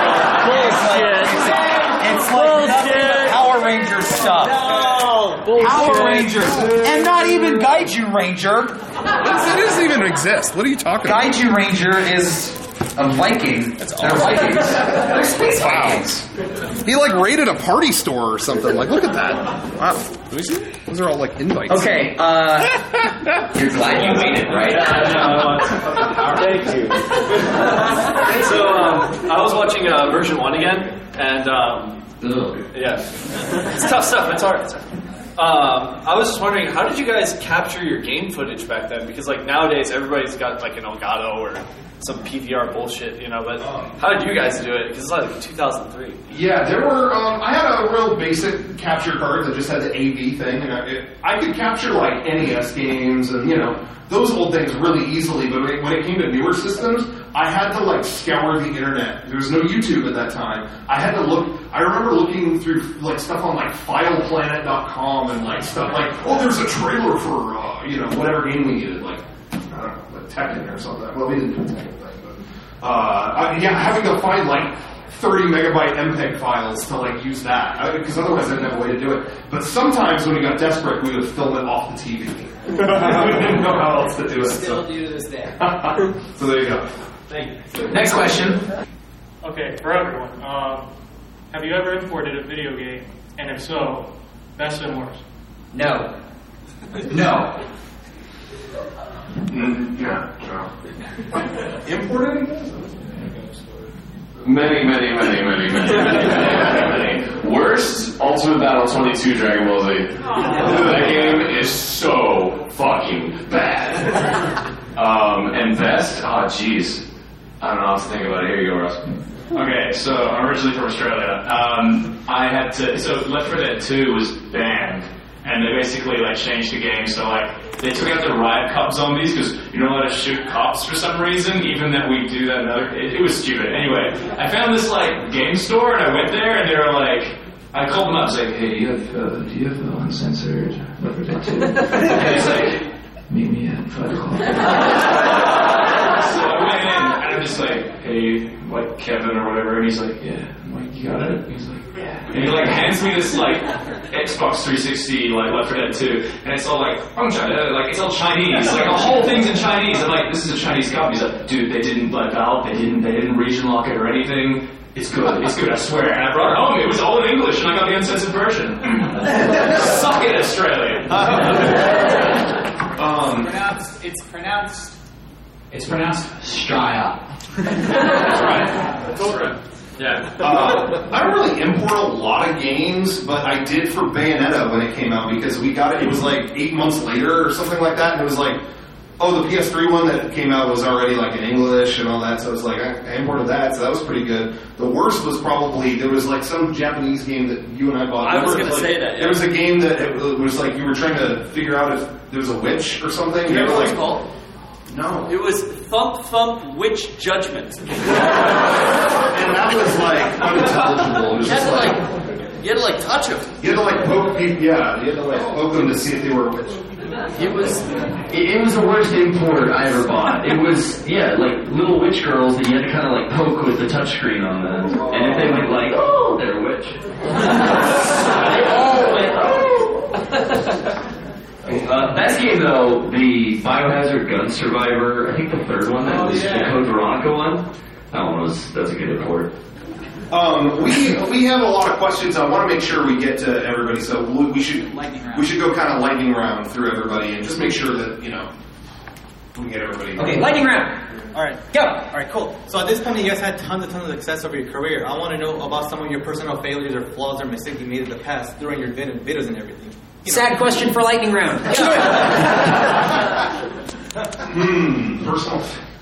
It's like nothing but Power Ranger stuff. Power Rangers. And not even Gaiju Ranger. It doesn't even exist. What are you talking about? Gaiju Ranger is a Viking. They're Vikings. They're space Vikings. He like raided a party store or something. Like, look at that. Wow. Let me see. Those are all like invites. Okay, uh, you're glad you waited, right? Thank you. So um, I was watching uh, version one again, and um, yeah, it's tough stuff. It's hard. It's hard. Um, I was just wondering, how did you guys capture your game footage back then? Because like nowadays, everybody's got like an Elgato or some P V R bullshit, you know. But how did you guys do it? Because it's like two thousand three. Yeah, there were. Um, I had a real basic capture card that just had the A V thing, and I, it, I could capture like N E S games and you know those old things really easily. But when it, when it came to newer systems, I had to like scour the internet. There was no YouTube at that time. I had to look. I remember looking through like stuff on like file planet dot com and like stuff like, oh, there's a trailer for uh, you know whatever game we needed, like I don't know, like Tekken or something. Well, we didn't do a Tekken thing, but uh, I, yeah, having to find like thirty megabyte M P E G files to like use that because otherwise I didn't have a way to do it. But sometimes when we got desperate, we would film it off the T V. We didn't know how else to do it. Still so. do to this day. So there you go. Thank you. Next question. Okay, for everyone. Um, have you ever imported a video game? And if so, best and worst? No. No. Mm, yeah, no. Imported? Many, many, many, many, many, many, many, many. Worst, Ultimate Battle twenty-two Dragon Ball Z. That game is so fucking bad. Um, and best, oh jeez. I don't know how to think about it. Here you go, Russ. Okay, so I'm originally from Australia. Um, I had to, so Left four Dead two was banned, and they basically like changed the game. So like they took out the riot cop zombies because you don't let us shoot cops for some reason, even that we do that. In other, it, it was stupid. Anyway, I found this like game store, and I went there, and they were like, I called them up. I was like, hey, do you have uh, do you have the uncensored Left four Dead two? And he's like, meet me at five o'clock. So I went in, and I'm just like, hey, like Kevin or whatever, and he's like, yeah. I'm like, you got it? And he's like, yeah. And he like hands me this like Xbox three sixty like Left four Dead two, and it's all like, I'm China, like it's all Chinese, like the whole thing's in Chinese. I'm like, this is a Chinese copy. He's like, dude, they didn't like Valve, they didn't, they didn't region lock it or anything. It's good, it's good, I swear. And I brought it home. It was all in English, and I got the uncensored version. Suck it, Australia. um, Pronounced, it's pronounced. It's pronounced Straya. That's right. That's right. Yeah. Uh, I don't really import a lot of games, but I did for Bayonetta when it came out because we got it. It was like eight months later or something like that, and it was like, oh, the P S three one that came out was already like in English and all that. So it was like I, I imported that, so that was pretty good. The worst was probably there was like some Japanese game that you and I bought. I was going to like, say that. Yeah. There was a game that it was like you were trying to figure out if there was a witch or something. Do you you know were what like, it's called? No. It was Thump Thump Witch Judgment. And that was like unintelligible. It was You had just to like, like, you had to like touch them. you had to like poke people. Yeah, you had to like poke them to see if they were a witch. It was. It, it was the worst import I ever bought. It was, yeah, like little witch girls that you had to kind of like poke with the touchscreen on them. And if they went like, oh, they're a witch. They all went, oh. Uh, best game though, the Biohazard Gun Survivor, I think the third one, that Oh, was yeah. the Code Veronica one. That one was, that was a good import. Um, we we have a lot of questions. I want to make sure we get to everybody, so we, we should we should go kind of lightning round through everybody and just make sure that you know we can get everybody. Okay, lightning round. All right, go. All right, cool. So at this point, you guys had tons and tons of success over your career. I want to know about some of your personal failures or flaws or mistakes you made in the past during your vid- videos and everything. You know. Sad question for lightning round. Hmm. Personal.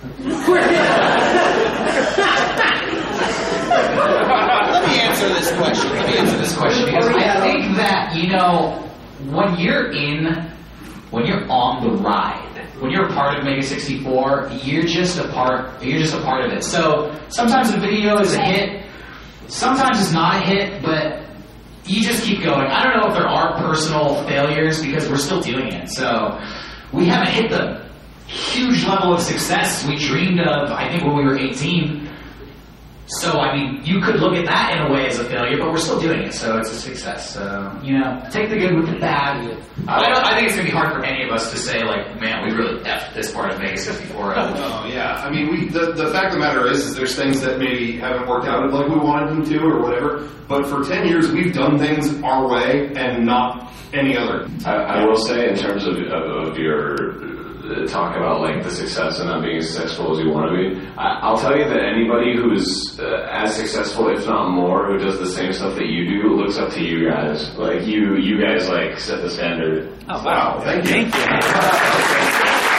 Let me answer this question. Let me answer this question because I think that, you know, when you're in, when you're on the ride, when you're a part of Mega sixty-four, you're just a part. You're just a part of it. So sometimes a video is a hit, sometimes it's not a hit, but you just keep going. I don't know if there are personal failures because we're still doing it. So we haven't hit the huge level of success we dreamed of, I think, when we were eighteen. So, I mean, you could look at that in a way as a failure, but we're still doing it, so it's a success. So, you know, take the good with the bad. I, don't, I think it's going to be hard for any of us to say, like, man, we really effed this part of Mega sixty-four up. Oh, yeah. I mean, we the, the fact of the matter is, is there's things that maybe haven't worked out like we wanted them to or whatever, but for ten years, we've done things our way and not any other. I, I will say, in terms of, of, of your uh, talk about like the success and not being as successful as you want to be, I, I'll tell you that anybody who's uh, as successful, if not more, who does the same stuff that you do, looks up to you guys. Like you, you guys like set the standard. Oh wow! Thank you. Thank you.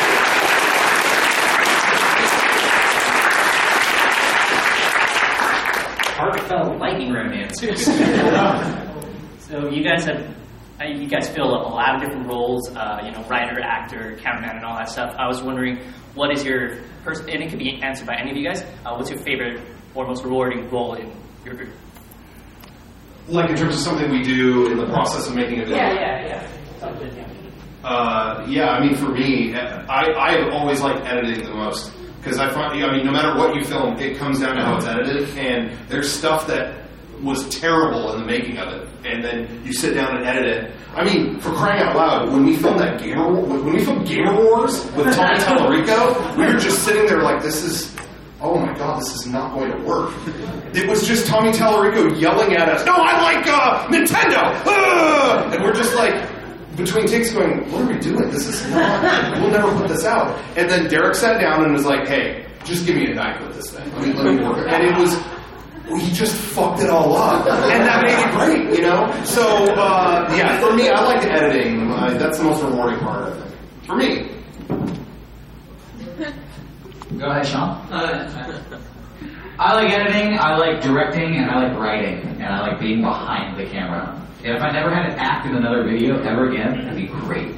Heartfelt lightning romance. So you guys have, uh, you guys fill a lot of different roles, uh, you know, writer, actor, cameraman, and all that stuff. I was wondering, what is your, pers- and it could be answered by any of you guys, uh, what's your favorite or most rewarding role in your group? Like in terms of something we do in the process of making a video? Yeah, yeah, yeah. Something, yeah. Uh, yeah, I mean, for me, I, I have always liked editing the most. Because I find, I mean, no matter what you film, it comes down to how it's edited, and there's stuff that was terrible in the making of it, and then you sit down and edit it. I mean, for crying out loud, when we filmed that Gamer, when we filmed Gamer Wars with Tommy Tallarico, we were just sitting there like, this is, oh my god, this is not going to work. It was just Tommy Tallarico yelling at us, no, I like uh, Nintendo! Ah! And we're just like, between takes going, what are we doing? This is not, we'll never put this out. And then Derek sat down and was like, hey, just give me a knife with this thing. Let me, let me work it. And it was, he just fucked it all up. And that made it great, you know? So, uh, yeah, for me, I like the editing. Uh, that's the most rewarding part, I think. For me. Go ahead, Sean. Uh, I like editing, I like directing, and I like writing, and I like being behind the camera. And if I never had to act in another video ever again, that'd be great.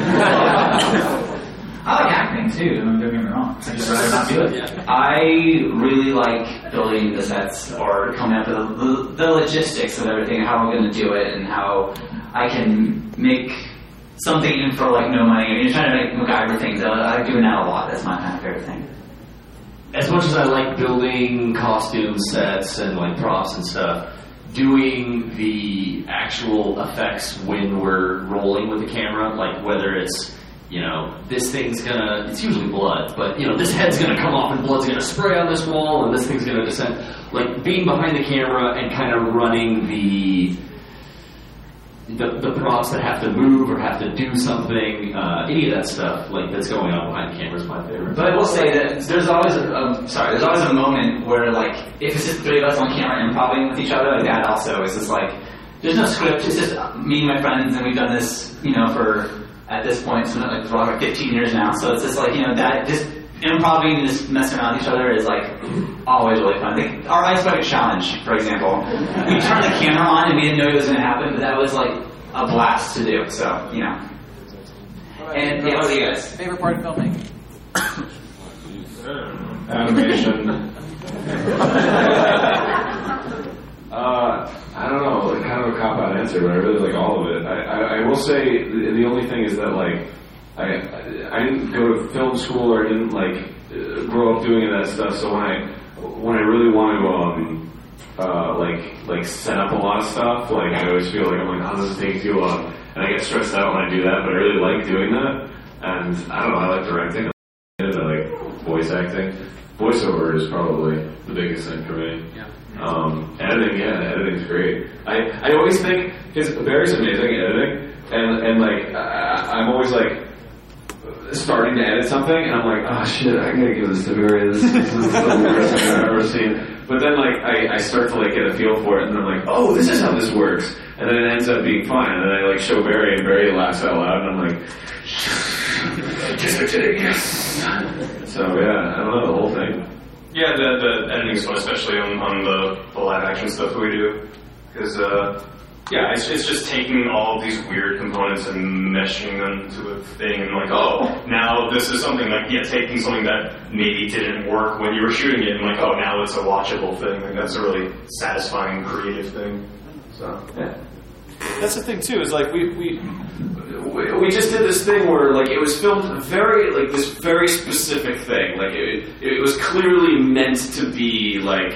I like acting too, don't get me wrong. I'd just rather not do it. I really like building the sets or coming up with the, the, the logistics of everything, how we're going to do it, and how I can make something in for like no money. I mean, you're trying to make MacGyver things. I like doing that a lot. That's my kind of favorite thing. As much as I like building costume sets and like props and stuff, doing the actual effects when we're rolling with the camera, like whether it's, you know, this thing's gonna, it's usually blood, but, you know, this head's gonna come off and blood's gonna spray on this wall and this thing's gonna descend. Like, being behind the camera and kind of running the, the, the props that have to move or have to do something, uh, any of that stuff, like, that's going on behind the camera is my favorite. But I will say that there's always a, um, sorry, there's always a moment where, like, if it's just three of us on camera improvising with each other, like that also is just like, there's no script, it's just me and my friends, and we've done this, you know, for, at this point, so like, for like fifteen years now, so it's just like, you know, that, just improvising and just messing around with each other is, like, always really fun. I think our Ice Bucket Challenge, for example, we turned the camera on and we didn't know it was going to happen, but that was, like, a blast to do, so, you know. And, yeah, what are you guys? Favorite part of filmmaking? Animation. uh, I don't know, like, kind of a cop-out answer, but I really like all of it. I, I, I will say the, the only thing is that, like, I I didn't go to film school or I didn't, like, uh, grow up doing that stuff, so when I when I really want to, um, uh, like, like set up a lot of stuff, like, I always feel like, I'm like, oh, this is taking too long, and I get stressed out when I do that, but I really like doing that, and I don't know, I like directing, I like voice acting. Voiceover is probably the biggest thing for me. Yeah. Um, editing, yeah, editing's great. I, I always think, because Barry's amazing at editing, and, and like, I, I'm always like, starting to edit something, and I'm like, oh shit, I gotta give this to Barry, this, this is the worst thing I've ever seen. But then, like, I, I start to, like, get a feel for it, and I'm like, oh, this is how this works. And then it ends up being fine, and then I, like, show Barry, and Barry laughs out loud, and I'm like, just I did it, yes. So, yeah, I don't know, the whole thing. Yeah, the, the editing is fun, especially on, on the, the live action stuff that we do. Because, uh, yeah, it's, it's just taking all of these weird components and meshing them to a thing, and like, oh, now this is something like, yeah, taking something that maybe didn't work when you were shooting it, and like, oh, now it's a watchable thing. Like, that's a really satisfying, creative thing. So, yeah. That's the thing too, is like we, we we just did this thing where like it was filmed very like this very specific thing. Like it, it was clearly meant to be like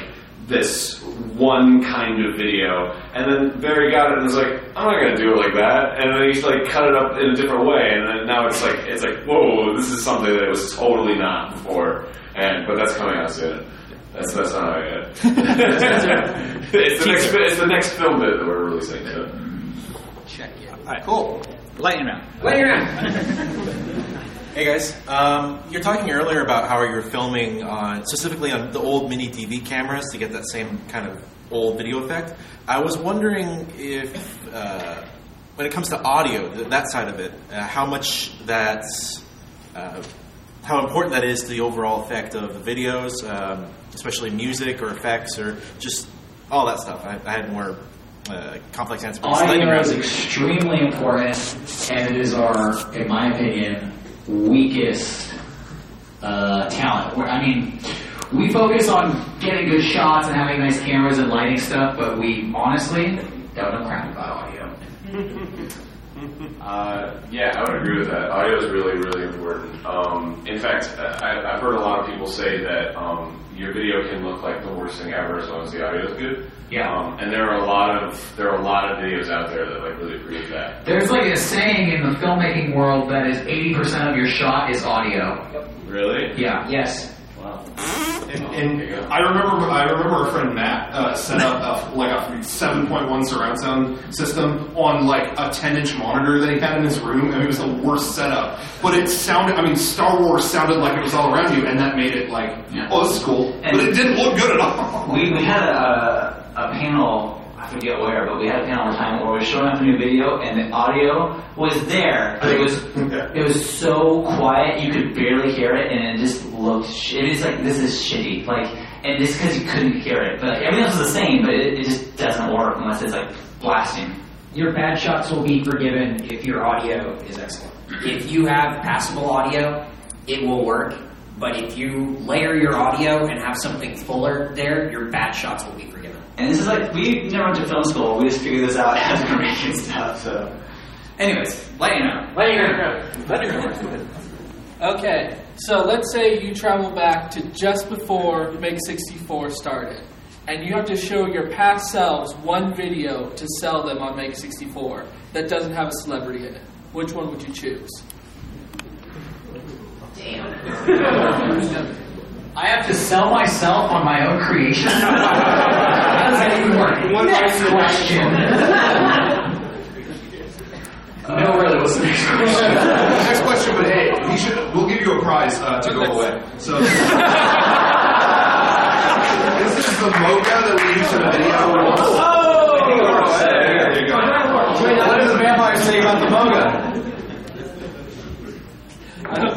this one kind of video, and then Barry got it and was like, I'm not gonna do it like that, and then he like cut it up in a different way, and then now it's like it's like whoa, this is something that it was totally not before, and but that's coming out soon. That's that's not out yet. it's the next it's the next film bit that we're releasing. So. Check it. All right, cool. Lightning round. Lightning round. Hey guys, um, you're talking earlier about how you're filming on specifically on the old mini T V cameras to get that same kind of old video effect. I was wondering if, uh, when it comes to audio, th- that side of it, uh, how much that's, uh, how important that is to the overall effect of the videos, um, especially music or effects or just all that stuff. I, I had more uh, complex answers. Audio is extremely important, and it is our, in my opinion, weakest uh, talent. Where, I mean, we focus on getting good shots and having nice cameras and lighting stuff, but we honestly don't know crap about audio. Uh, yeah, I would agree with that. Audio is really, really important. Um, in fact, I, I've heard a lot of people say that um, your video can look like the worst thing ever as long as the audio is good. Yeah. Um, and there are a lot of there are a lot of videos out there that like really prove that. There's like a saying in the filmmaking world that is eighty percent of your shot is audio. Really? Yeah. Yes. Wow. And, and I remember, I remember our friend Matt uh, set up a, like a seven point one surround sound system on like a ten inch monitor that he had in his room, and it was the worst setup. But it sounded, I mean, Star Wars sounded like it was all around you, and that made it like, oh, this is cool. And but it didn't look good at all. We we had a a panel. I forget where, but we had a panel one time where we were showing off a new video, and the audio was there, but it was it was so quiet you could barely hear it, and it just looked. Sh- it is like this is shitty, like, and just because you couldn't hear it, but like, everything else is the same, but it, it just doesn't work unless it's like blasting. Your bad shots will be forgiven if your audio is excellent. If you have passable audio, it will work. But if you layer your audio and have something fuller there, your bad shots will be forgiven. And this is like, we never went to film school. We just figured this out as we're making stuff. So, anyways, lightning round. Lightning round. Lightning round. Okay, so let's say you travel back to just before Mega sixty-four started, and you have to show your past selves one video to sell them on Mega sixty-four that doesn't have a celebrity in it. Which one would you choose? Damn. I have to sell myself on my own creation? How does that even work? Next question. No, really, what's the next question? Next question, but hey, we should, we'll give you a prize uh, to go away. So this is the mocha that we used in the video. Oh! There you go. What does the vampire say about the mocha? I don't.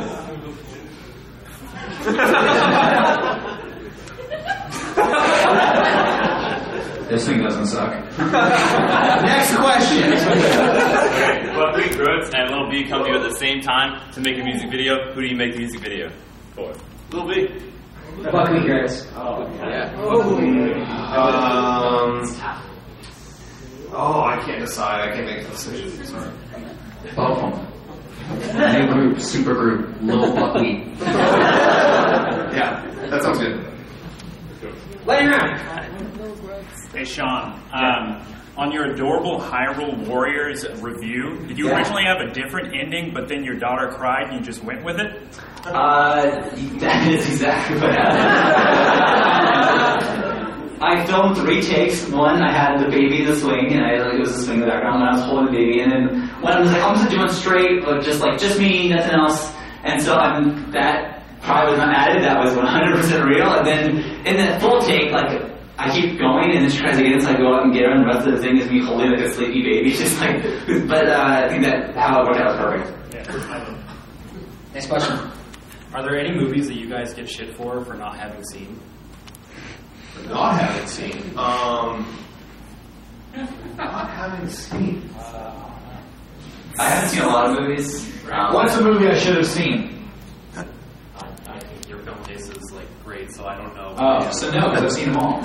This thing doesn't suck. Next question. Buckwheat Growth and Lil B come together at the same time to make a music video. Who do you make the music video for? Lil B. Buckwheat Growth. Oh, yeah. Um. Oh, I can't decide. I can't make a decision. Sorry. Both of them. New group, super group, Lil Buckwheat. Yeah, that sounds good. Lightning round. Hey, Sean. Um, on your Adorable Hyrule Warriors review, did you Yeah. originally have a different ending, but then your daughter cried and you just went with it? Uh, that is exactly what happened. I filmed three takes. One, I had the baby in the swing, and I like, it was a swing in the background when I was holding the baby. And then when I was like, I'm just doing straight, but just like just me, nothing else. And so I'm that probably was not added. That was one hundred percent real. And then in that full take, like I keep going, and then she tries to get in, so I go out and get her. And the rest of the thing is me holding like a sleepy baby, just like. But uh, I think that how it worked out was perfect. Next question. Are there any movies that you guys get shit for for not having seen? Not having seen. Um. Not having seen. I haven't seen a lot of movies. Um, What's a movie I should have seen? I think your film taste is like great, so I don't know. Oh, so no, because I've seen them all.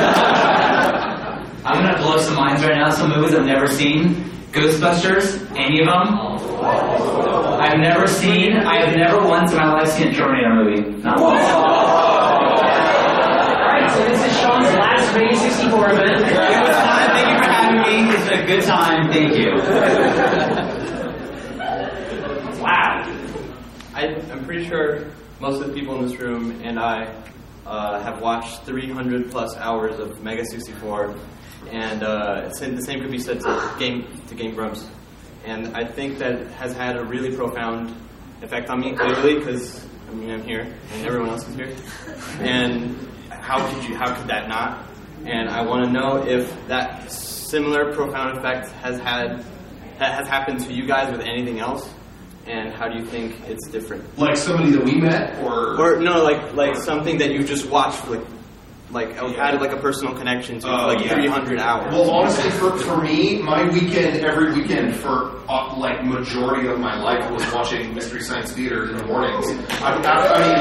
I'm gonna blow some minds right now. Some movies I've never seen. Ghostbusters, any of them? I've never seen. I have never once in my life seen a Terminator movie. Not once. All right, so this is Sean. Capcom's last Mega sixty-four event. It was fun. Thank you for having me. It's been a good time. Thank you. Wow. I, I'm pretty sure most of the people in this room and I uh, have watched three hundred plus hours of Mega sixty-four, and uh, it's, the same could be said to Game to Game Grumps. And I think that it has had a really profound effect on me, clearly, because I mean I'm here and everyone else is here. And how could you? How could that not? And I want to know if that similar profound effect has had that has happened to you guys with anything else. And how do you think it's different? Like somebody that we met, or or no, like like something that you've just watched, like like yeah. had like a personal connection to, uh, like yeah. three hundred hours. Well, honestly, for for me, my weekend every weekend for uh, like majority of my life was watching Mystery Science Theater in the mornings. I, I, I mean,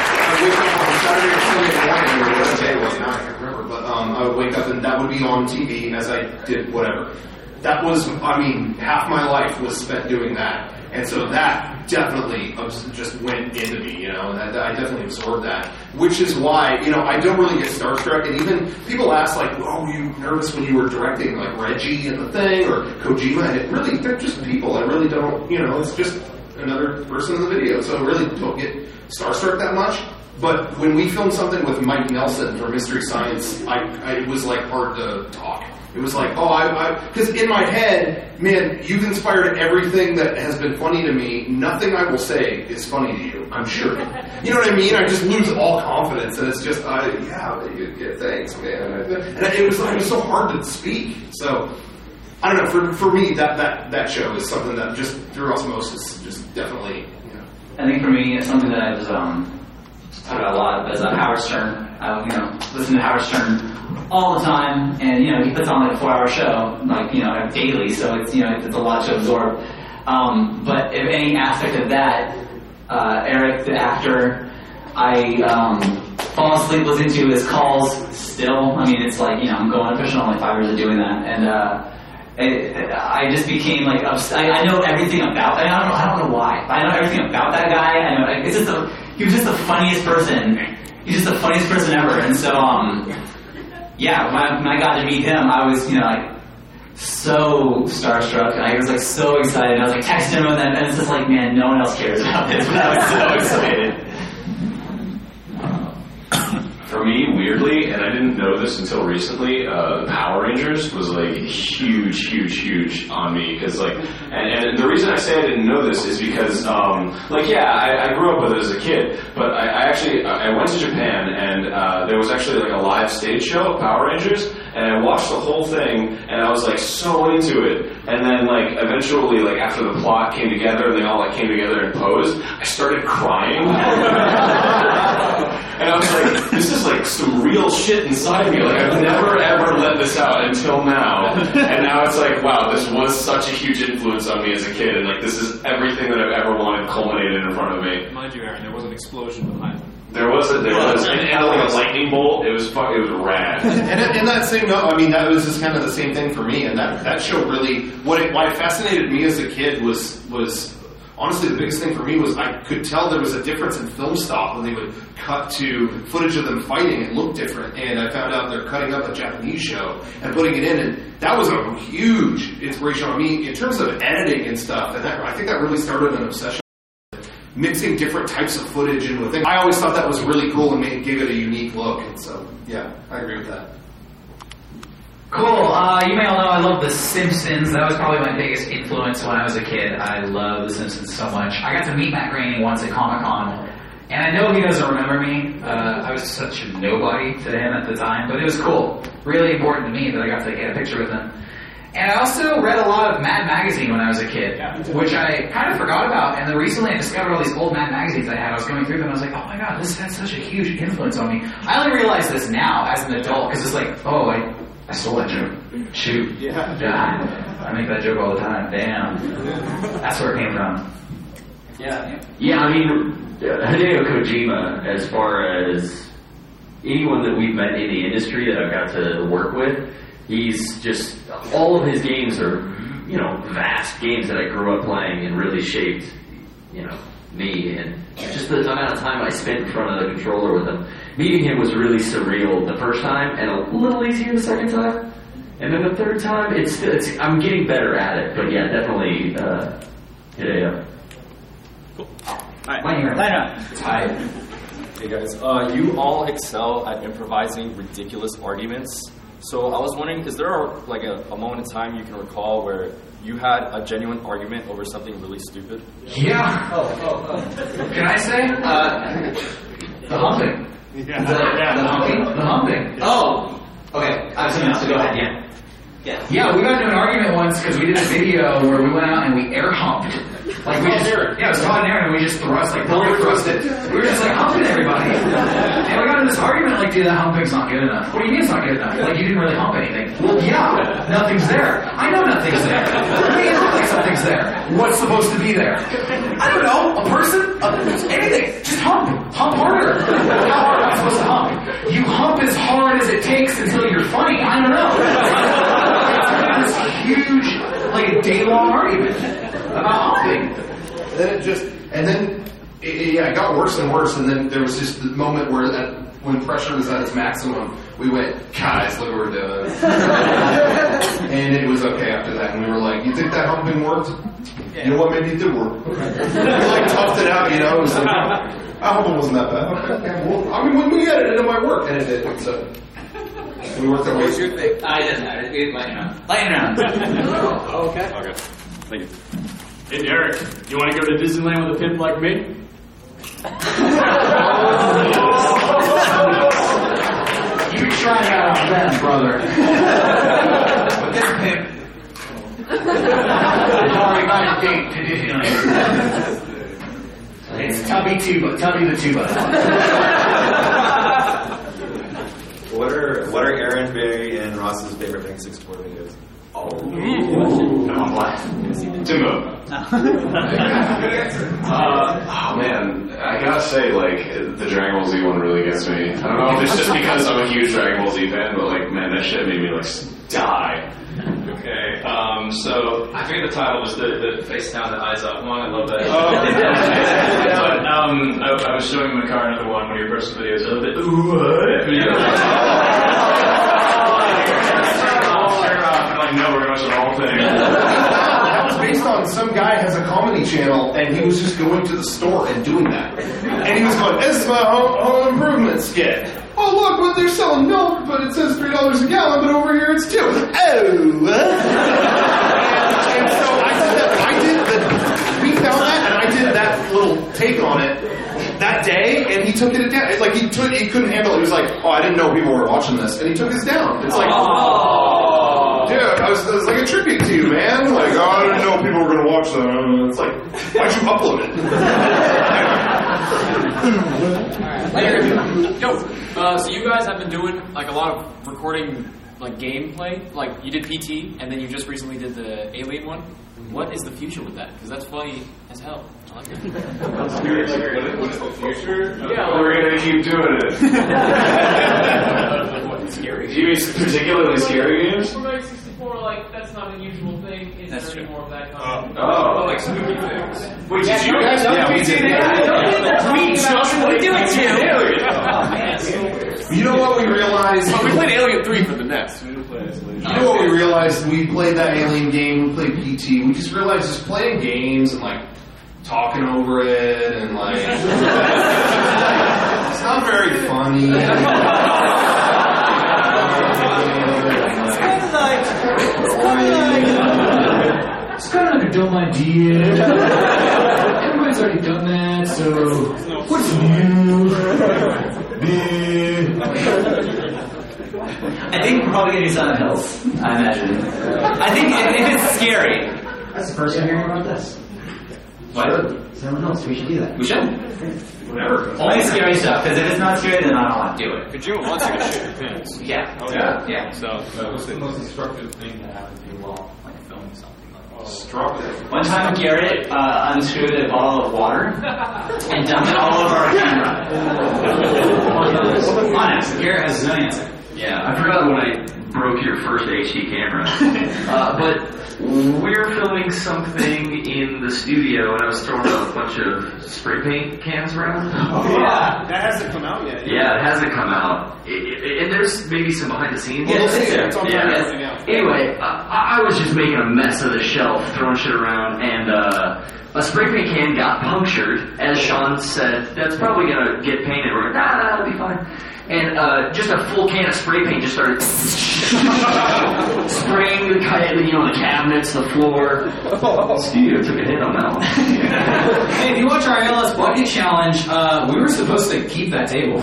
I wake up on Saturday or Sunday morning, or what day it was, now I can't remember, but um, I would wake up and that would be on T V as I did whatever. That was, I mean, half my life was spent doing that. And so that definitely just went into me, you know, and that, I definitely absorbed that. Which is why, you know, I don't really get starstruck. And even people ask, like, oh, were you nervous when you were directing, like, Reggie and the thing, or Kojima? And it really, they're just people. I really don't, you know, it's just another person in the video. So I really don't get starstruck that much. But when we filmed something with Mike Nelson for Mystery Science, I, I it was, like, hard to talk. It was like, oh, I, because in my head, man, you've inspired everything that has been funny to me. Nothing I will say is funny to you, I'm sure. You know what I mean? I just lose all confidence, and it's just, uh, yeah, yeah, thanks, man. And it was, it was so hard to speak. So, I don't know, for for me, that, that, that show is something that just, through osmosis, just definitely, you know. I think for me, it's something that I was, um, talked about a lot, but it's uh, Howard Stern. I, you know, listen to Howard Stern all the time, and you know he puts on like a four-hour show, like you know daily. So it's you know it's a lot to absorb. Um, but if any aspect of that, uh, Eric, the actor, I um, fall asleep listening to his calls. Still, I mean, it's like you know I'm going official on like five years of doing that, and uh, it, I just became like obs- I, I know everything about. I don't know. I don't know why. But I know everything about that guy. I know it's just a, he was just the funniest person. He's just the funniest person ever, and so um. Yeah, when I, when I got to meet him, I was, you know, like, so starstruck, and I was, like, so excited. I was, like, texting him, and, then, and it's just like, man, no one else cares about this, but I was so excited. For me, weirdly, and I didn't know this until recently, uh, Power Rangers was like huge, huge, huge on me. Because like, and, and the reason I say I didn't know this is because, um, like, yeah, I, I grew up with it as a kid, but I, I actually I went to Japan and uh, there was actually like a live stage show of Power Rangers, and I watched the whole thing, and I was like so into it. And then like eventually, like after the plot came together and they all like came together and posed, I started crying. And I was like, this is like some real shit inside me. Like, I've never ever let this out until now. And now it's like, wow, this was such a huge influence on me as a kid. And like, this is everything that I've ever wanted culminated in front of me. Mind you, Aaron, there was an explosion behind them. There was a, there was, and, and like a lightning bolt. It was fuck, it was rad. And in that same note, I mean, that was just kind of the same thing for me. And that, that show really, what it, why it fascinated me as a kid was, was, honestly, the biggest thing for me was I could tell there was a difference in film stock when they would cut to footage of them fighting. It looked different, and I found out they're cutting up a Japanese show and putting it in, and that was a huge inspiration on me in terms of editing and stuff. And that, I think that really started an obsession with mixing different types of footage in with it. I always thought that was really cool and made, gave it a unique look. And so, yeah, I agree with that. Cool. Uh, you may all know I love The Simpsons. That was probably my biggest influence when I was a kid. I love The Simpsons so much. I got to meet Matt Groening once at Comic-Con, and I know he doesn't remember me. Uh, I was such a nobody to him at the time, but it was cool. Really important to me that I got to get a picture with him. And I also read a lot of Mad Magazine when I was a kid, which I kind of forgot about. And then recently I discovered all these old Mad Magazines I had. I was going through them and I was like, oh my god, this had such a huge influence on me. I only realized this now as an adult, because it's like, oh, I... I stole that joke. Shoot. Yeah. yeah. I make that joke all the time. Damn. That's where it came from. Yeah. Yeah, I mean, Hideo Kojima, as far as anyone that we've met in the industry that I've got to work with, he's just, all of his games are, you know, vast games that I grew up playing and really shaped, you know, me, and just the amount of time I spent in front of the controller with him. Meeting him was really surreal the first time, and a little easier the second time. And then the third time, it's, it's I'm getting better at it, but yeah, definitely uh, hit A up. Cool. Hi. Hi. Hey guys, uh, you all excel at improvising ridiculous arguments. So I was wondering, is there a, like a, a moment in time you can recall where you had a genuine argument over something really stupid? Yeah. Oh, oh, oh. Can I say? Uh, the humping. Yeah. The, Yeah. the humping. The humping. Oh. Okay. I was going to go ahead. Yeah. Yeah. Yeah, we got into an argument once because we did a video where we went out and we air humped. Like we just, yeah, it was hot in air and we just thrust, like fully thrusted. We were just like humping everybody. And we got into this argument like, dude, that humping's not good enough. What do you mean it's not good enough? Like you didn't really hump anything. Well, yeah, nothing's there. I know nothing's there. What do you look like something's there? What's supposed to be there? I don't know. A person? A, anything. Just hump. Hump harder. How hard am I supposed to hump? You hump as hard as it takes until you're funny. I don't know. This huge, like a day-long argument about humping. Then it just, and then it, it, yeah, it got worse and worse. And then there was just the moment where, that, when pressure was at its maximum, we went, guys, look what we're doing. And it was okay after that. And we were like, you think that humping worked? Yeah. You know what? Maybe it did work. We like toughed it out, you know. It was like, I hope it wasn't that bad. Okay, well, I mean, when we edited it, it might work, and it did. So. We worked our way What's your thing? I didn't know. Lightning round. Lightning round. Oh, okay. Okay. Thank you. Hey, Derek, you want to go to Disneyland with a pimp like me? You try that on them, brother. This pimp. Sorry, got a date to Disneyland. It's Tubby Tuba. Tubby the Tuba. What are what are Aaron, Barry, and Ross's favorite Mega sixty-four videos? Oh, come on, what? Timbo. uh, oh man, I gotta say, like, the Dragon Ball Z one really gets me. I don't know if it's just because I'm a huge Dragon Ball Z fan, but like, man, that shit made me like die. Okay, um, so I forget the title was the, the face down, the eyes up one. I love that. Oh. But um, I, I was showing him a car another one, one of your personal videos. I love it. Ooh, what? No, we're going to watch the whole thing. That was based on some guy has a comedy channel, and he was just going to the store and doing that. And he was going, this is my home, home improvement skit. Oh, look, what they're selling milk, but it says three dollars a gallon, but over here it's two. Oh. And, and so I did that, I did the, we found that, and I did that little take on it that day, and he took it down. It's like he took, he couldn't handle it. He was like, oh, I didn't know people were watching this, and he took his down. It's like, oh, dude, I was, it was like a tribute to you, man. Like, oh, I didn't know people were gonna watch that. It's like, why'd you upload it? Yo, uh, so you guys have been doing like a lot of recording, like gameplay. Like you did P T, and then you just recently did the Alien one. What is the future with that? Because that's funny as hell. I like it. Scary, scary. What is the future? Yeah, We're gonna keep doing it. Scary. Do you mean particularly scary games? For Mega sixty-four, like that's not an unusual thing. Is That's there true. more of that kind Oh, of like spooky things. Wait, did you guys do P T? We just we do it too. You know what we realized? Oh, we played Alien three for the N E S. You know what we realized? We played that Alien game, we played P T. We just realized just playing games and like talking over it and like it's not very funny. It's kind of like it's kind of like It's kind of like a dumb idea. Everybody's already done that, so what's new? I think we're probably gonna do Silent Hills. I imagine. I think if, if it's scary. That's the first time hearing about this. What? Silent Hills. We should do that. We should. Whatever. Only scary stuff, because if it's not scary, then I don't want to do it. Kojima wants you to shoot your pants. Yeah. Oh, yeah. Yeah. So, uh, what's the most destructive thing that happened to you while like filming something? Destructive. One time Garrett uh, unscrewed a bottle of water and dumped it all over our camera. Honest, Garrett has no answer. Yeah, I forgot when I broke your first H D camera. uh, but we're filming something in the studio, and I was throwing a bunch of spray paint cans around. Oh, yeah. That hasn't come out yet. Yeah, it hasn't come out. It, it, and there's maybe some behind the scenes. Well, we'll see it. It's on yeah. everything else. Anyway, I, I was just making a mess of the shelf, throwing shit around, and uh, a spray paint can got punctured. As Sean said, that's probably going to get painted. We're like, nah, nah, that'll be fine. And uh, just a full can of spray paint just started spraying the, you know, the cabinets, the floor. Studio took a hit on that one. Hey, if you watch our A L S Bucket Challenge, uh, we were supposed to keep that table.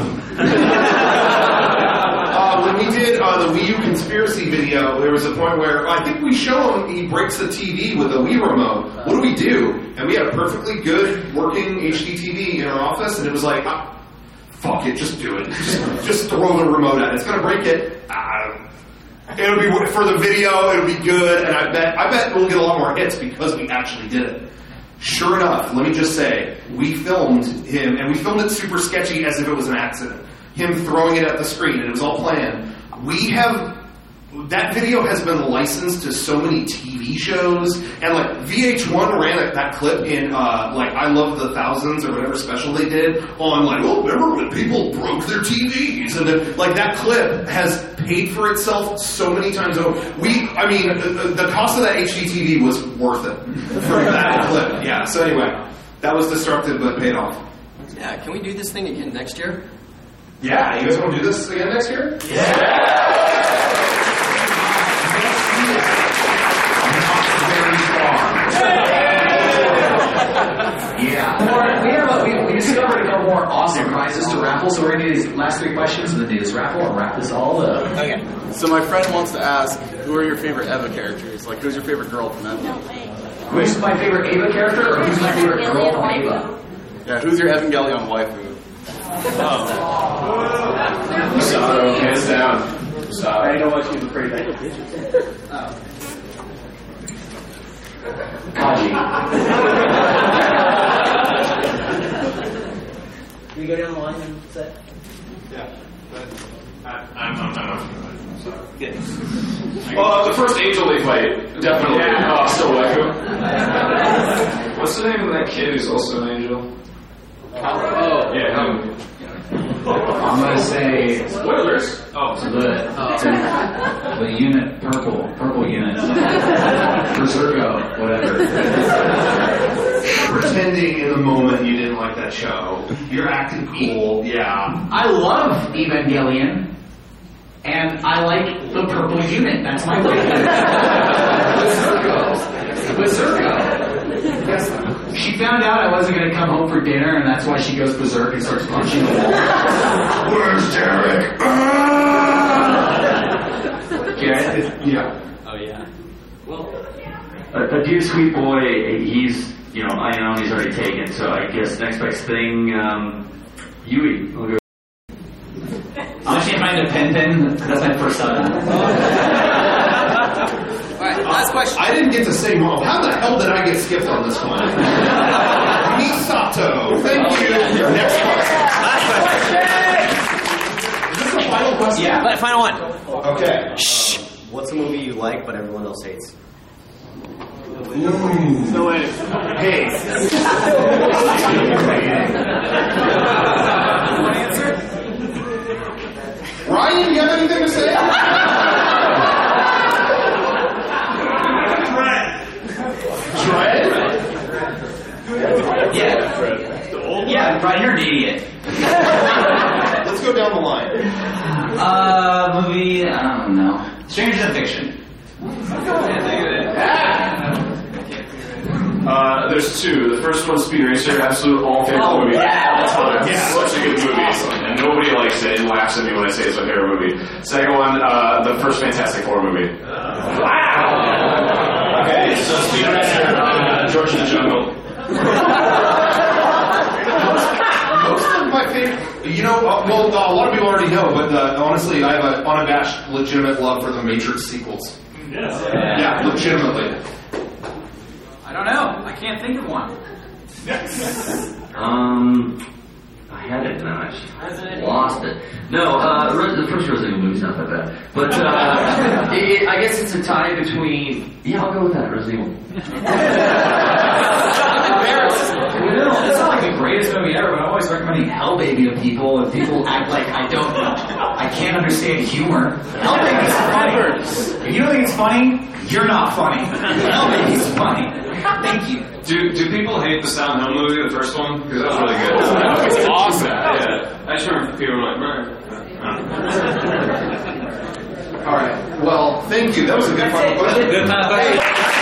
Uh, when we did uh, the Wii U conspiracy video, there was a point where I think we show him he breaks the T V with a Wii remote. What do we do? And we had a perfectly good working H D T V in our office, and it was like, ah, fuck it, just do it. Just, just throw the remote at it. It's gonna break it. Ah, it'll be for the video. It'll be good, and I bet I bet we'll get a lot more hits because we actually did it. Sure enough, let me just say, we filmed him, and we filmed it super sketchy as if it was an accident. Him throwing it at the screen, and it was all planned. We have, that video has been licensed to so many T V shows, and like V H one ran a, that clip in uh, like I Love the Thousands or whatever special they did on like, oh, remember when people broke their T Vs? And then, like that clip has paid for itself so many times over. We, I mean, the, the cost of that H D T V was worth it for that clip. Yeah. So anyway, that was destructive but paid off. Yeah. Can we do this thing again next year? Yeah, you guys want to do this again next year? Yeah. More, we, have a, we, we discovered a couple more awesome prizes to raffle, so we're going to do these last three questions and then do this raffle and wrap this all up. Okay. So my friend wants to ask, who are your favorite Eva characters? Like, who's your favorite girl from Eva? Who's my favorite Eva character, or who's my favorite girl from Eva? Yeah, who's your Evangelion waifu? Oh. Masato, hands down. Masato. I know what she's afraid of. Oh. Kaji. Can we go down the line and set? Yeah. I, I'm, I'm not. Sorry. Yeah. Well, the first Angel they fight, definitely. Yeah. Oh, so Echo. What's the name of that kid who's also an angel? Oh. Yeah, him. I'm gonna say spoilers. Oh, the the, the unit purple, purple unit, Berserko, whatever. Pretending in the moment you didn't like that show. You're acting cool. Yeah. I love Evangelion, and I like the purple unit. That's my favorite. Berserko. Berserko. She found out I wasn't going to come home for dinner, and that's why she goes berserk and starts punching the wall. Where's Derek? Garrett? Yeah. Oh, yeah. Well, A, a dear sweet boy, he's, you know, I know he's already taken, so I guess next best thing, um, Yui. I'll go. I'll change mine to Pen Pen, because that's my first son. Alright, last question. I didn't get to say mom. How the hell did I get skipped on this one? Misato. Thank you. Next question. Last question. Is this the final question? Yeah, final one. Okay. Shh. What's a movie you like but everyone else hates? Mm. No way. Hey. Answer? Ryan, you have anything to say? Dread? Yeah. Yeah, Brian, you're an idiot. Let's go down the line. Uh, movie, I don't know. Stranger Than Fiction. Uh, there's two. The first one's Speed Racer, absolute all favorite Oh, movie. yeah. All time. Yeah. Such a good movie. And nobody likes it and laughs at me when I say it's my favorite movie. Second one, uh, the first Fantastic Four movie. Wow! Okay, so Speed Racer, uh, George in the Jungle. Most of my favorite, you know, uh, well, uh, a lot of people already know, but uh, honestly, I have an unabashed, legitimate love for the Matrix sequels. Yes. Yeah, legitimately. I don't know. I can't think of one. Um, I had it and then I just lost it. No, uh, Res- the first Resident Evil movie's not that bad. But uh, it, I guess it's a tie between. Yeah, I'll go with that, Resident Evil. It's not like the greatest movie ever, but I'm always recommending Hell Baby to people, and people act like I don't, I can't understand humor. Hell Baby's funny. If you don't think it's funny, you're not funny. Hell Baby's funny. Thank you. Do do people hate the Silent Hill movie, the first one? Because that was really good. That was awesome. Yeah. I just remember people were like, All right. Well, thank you. That was a good fun question.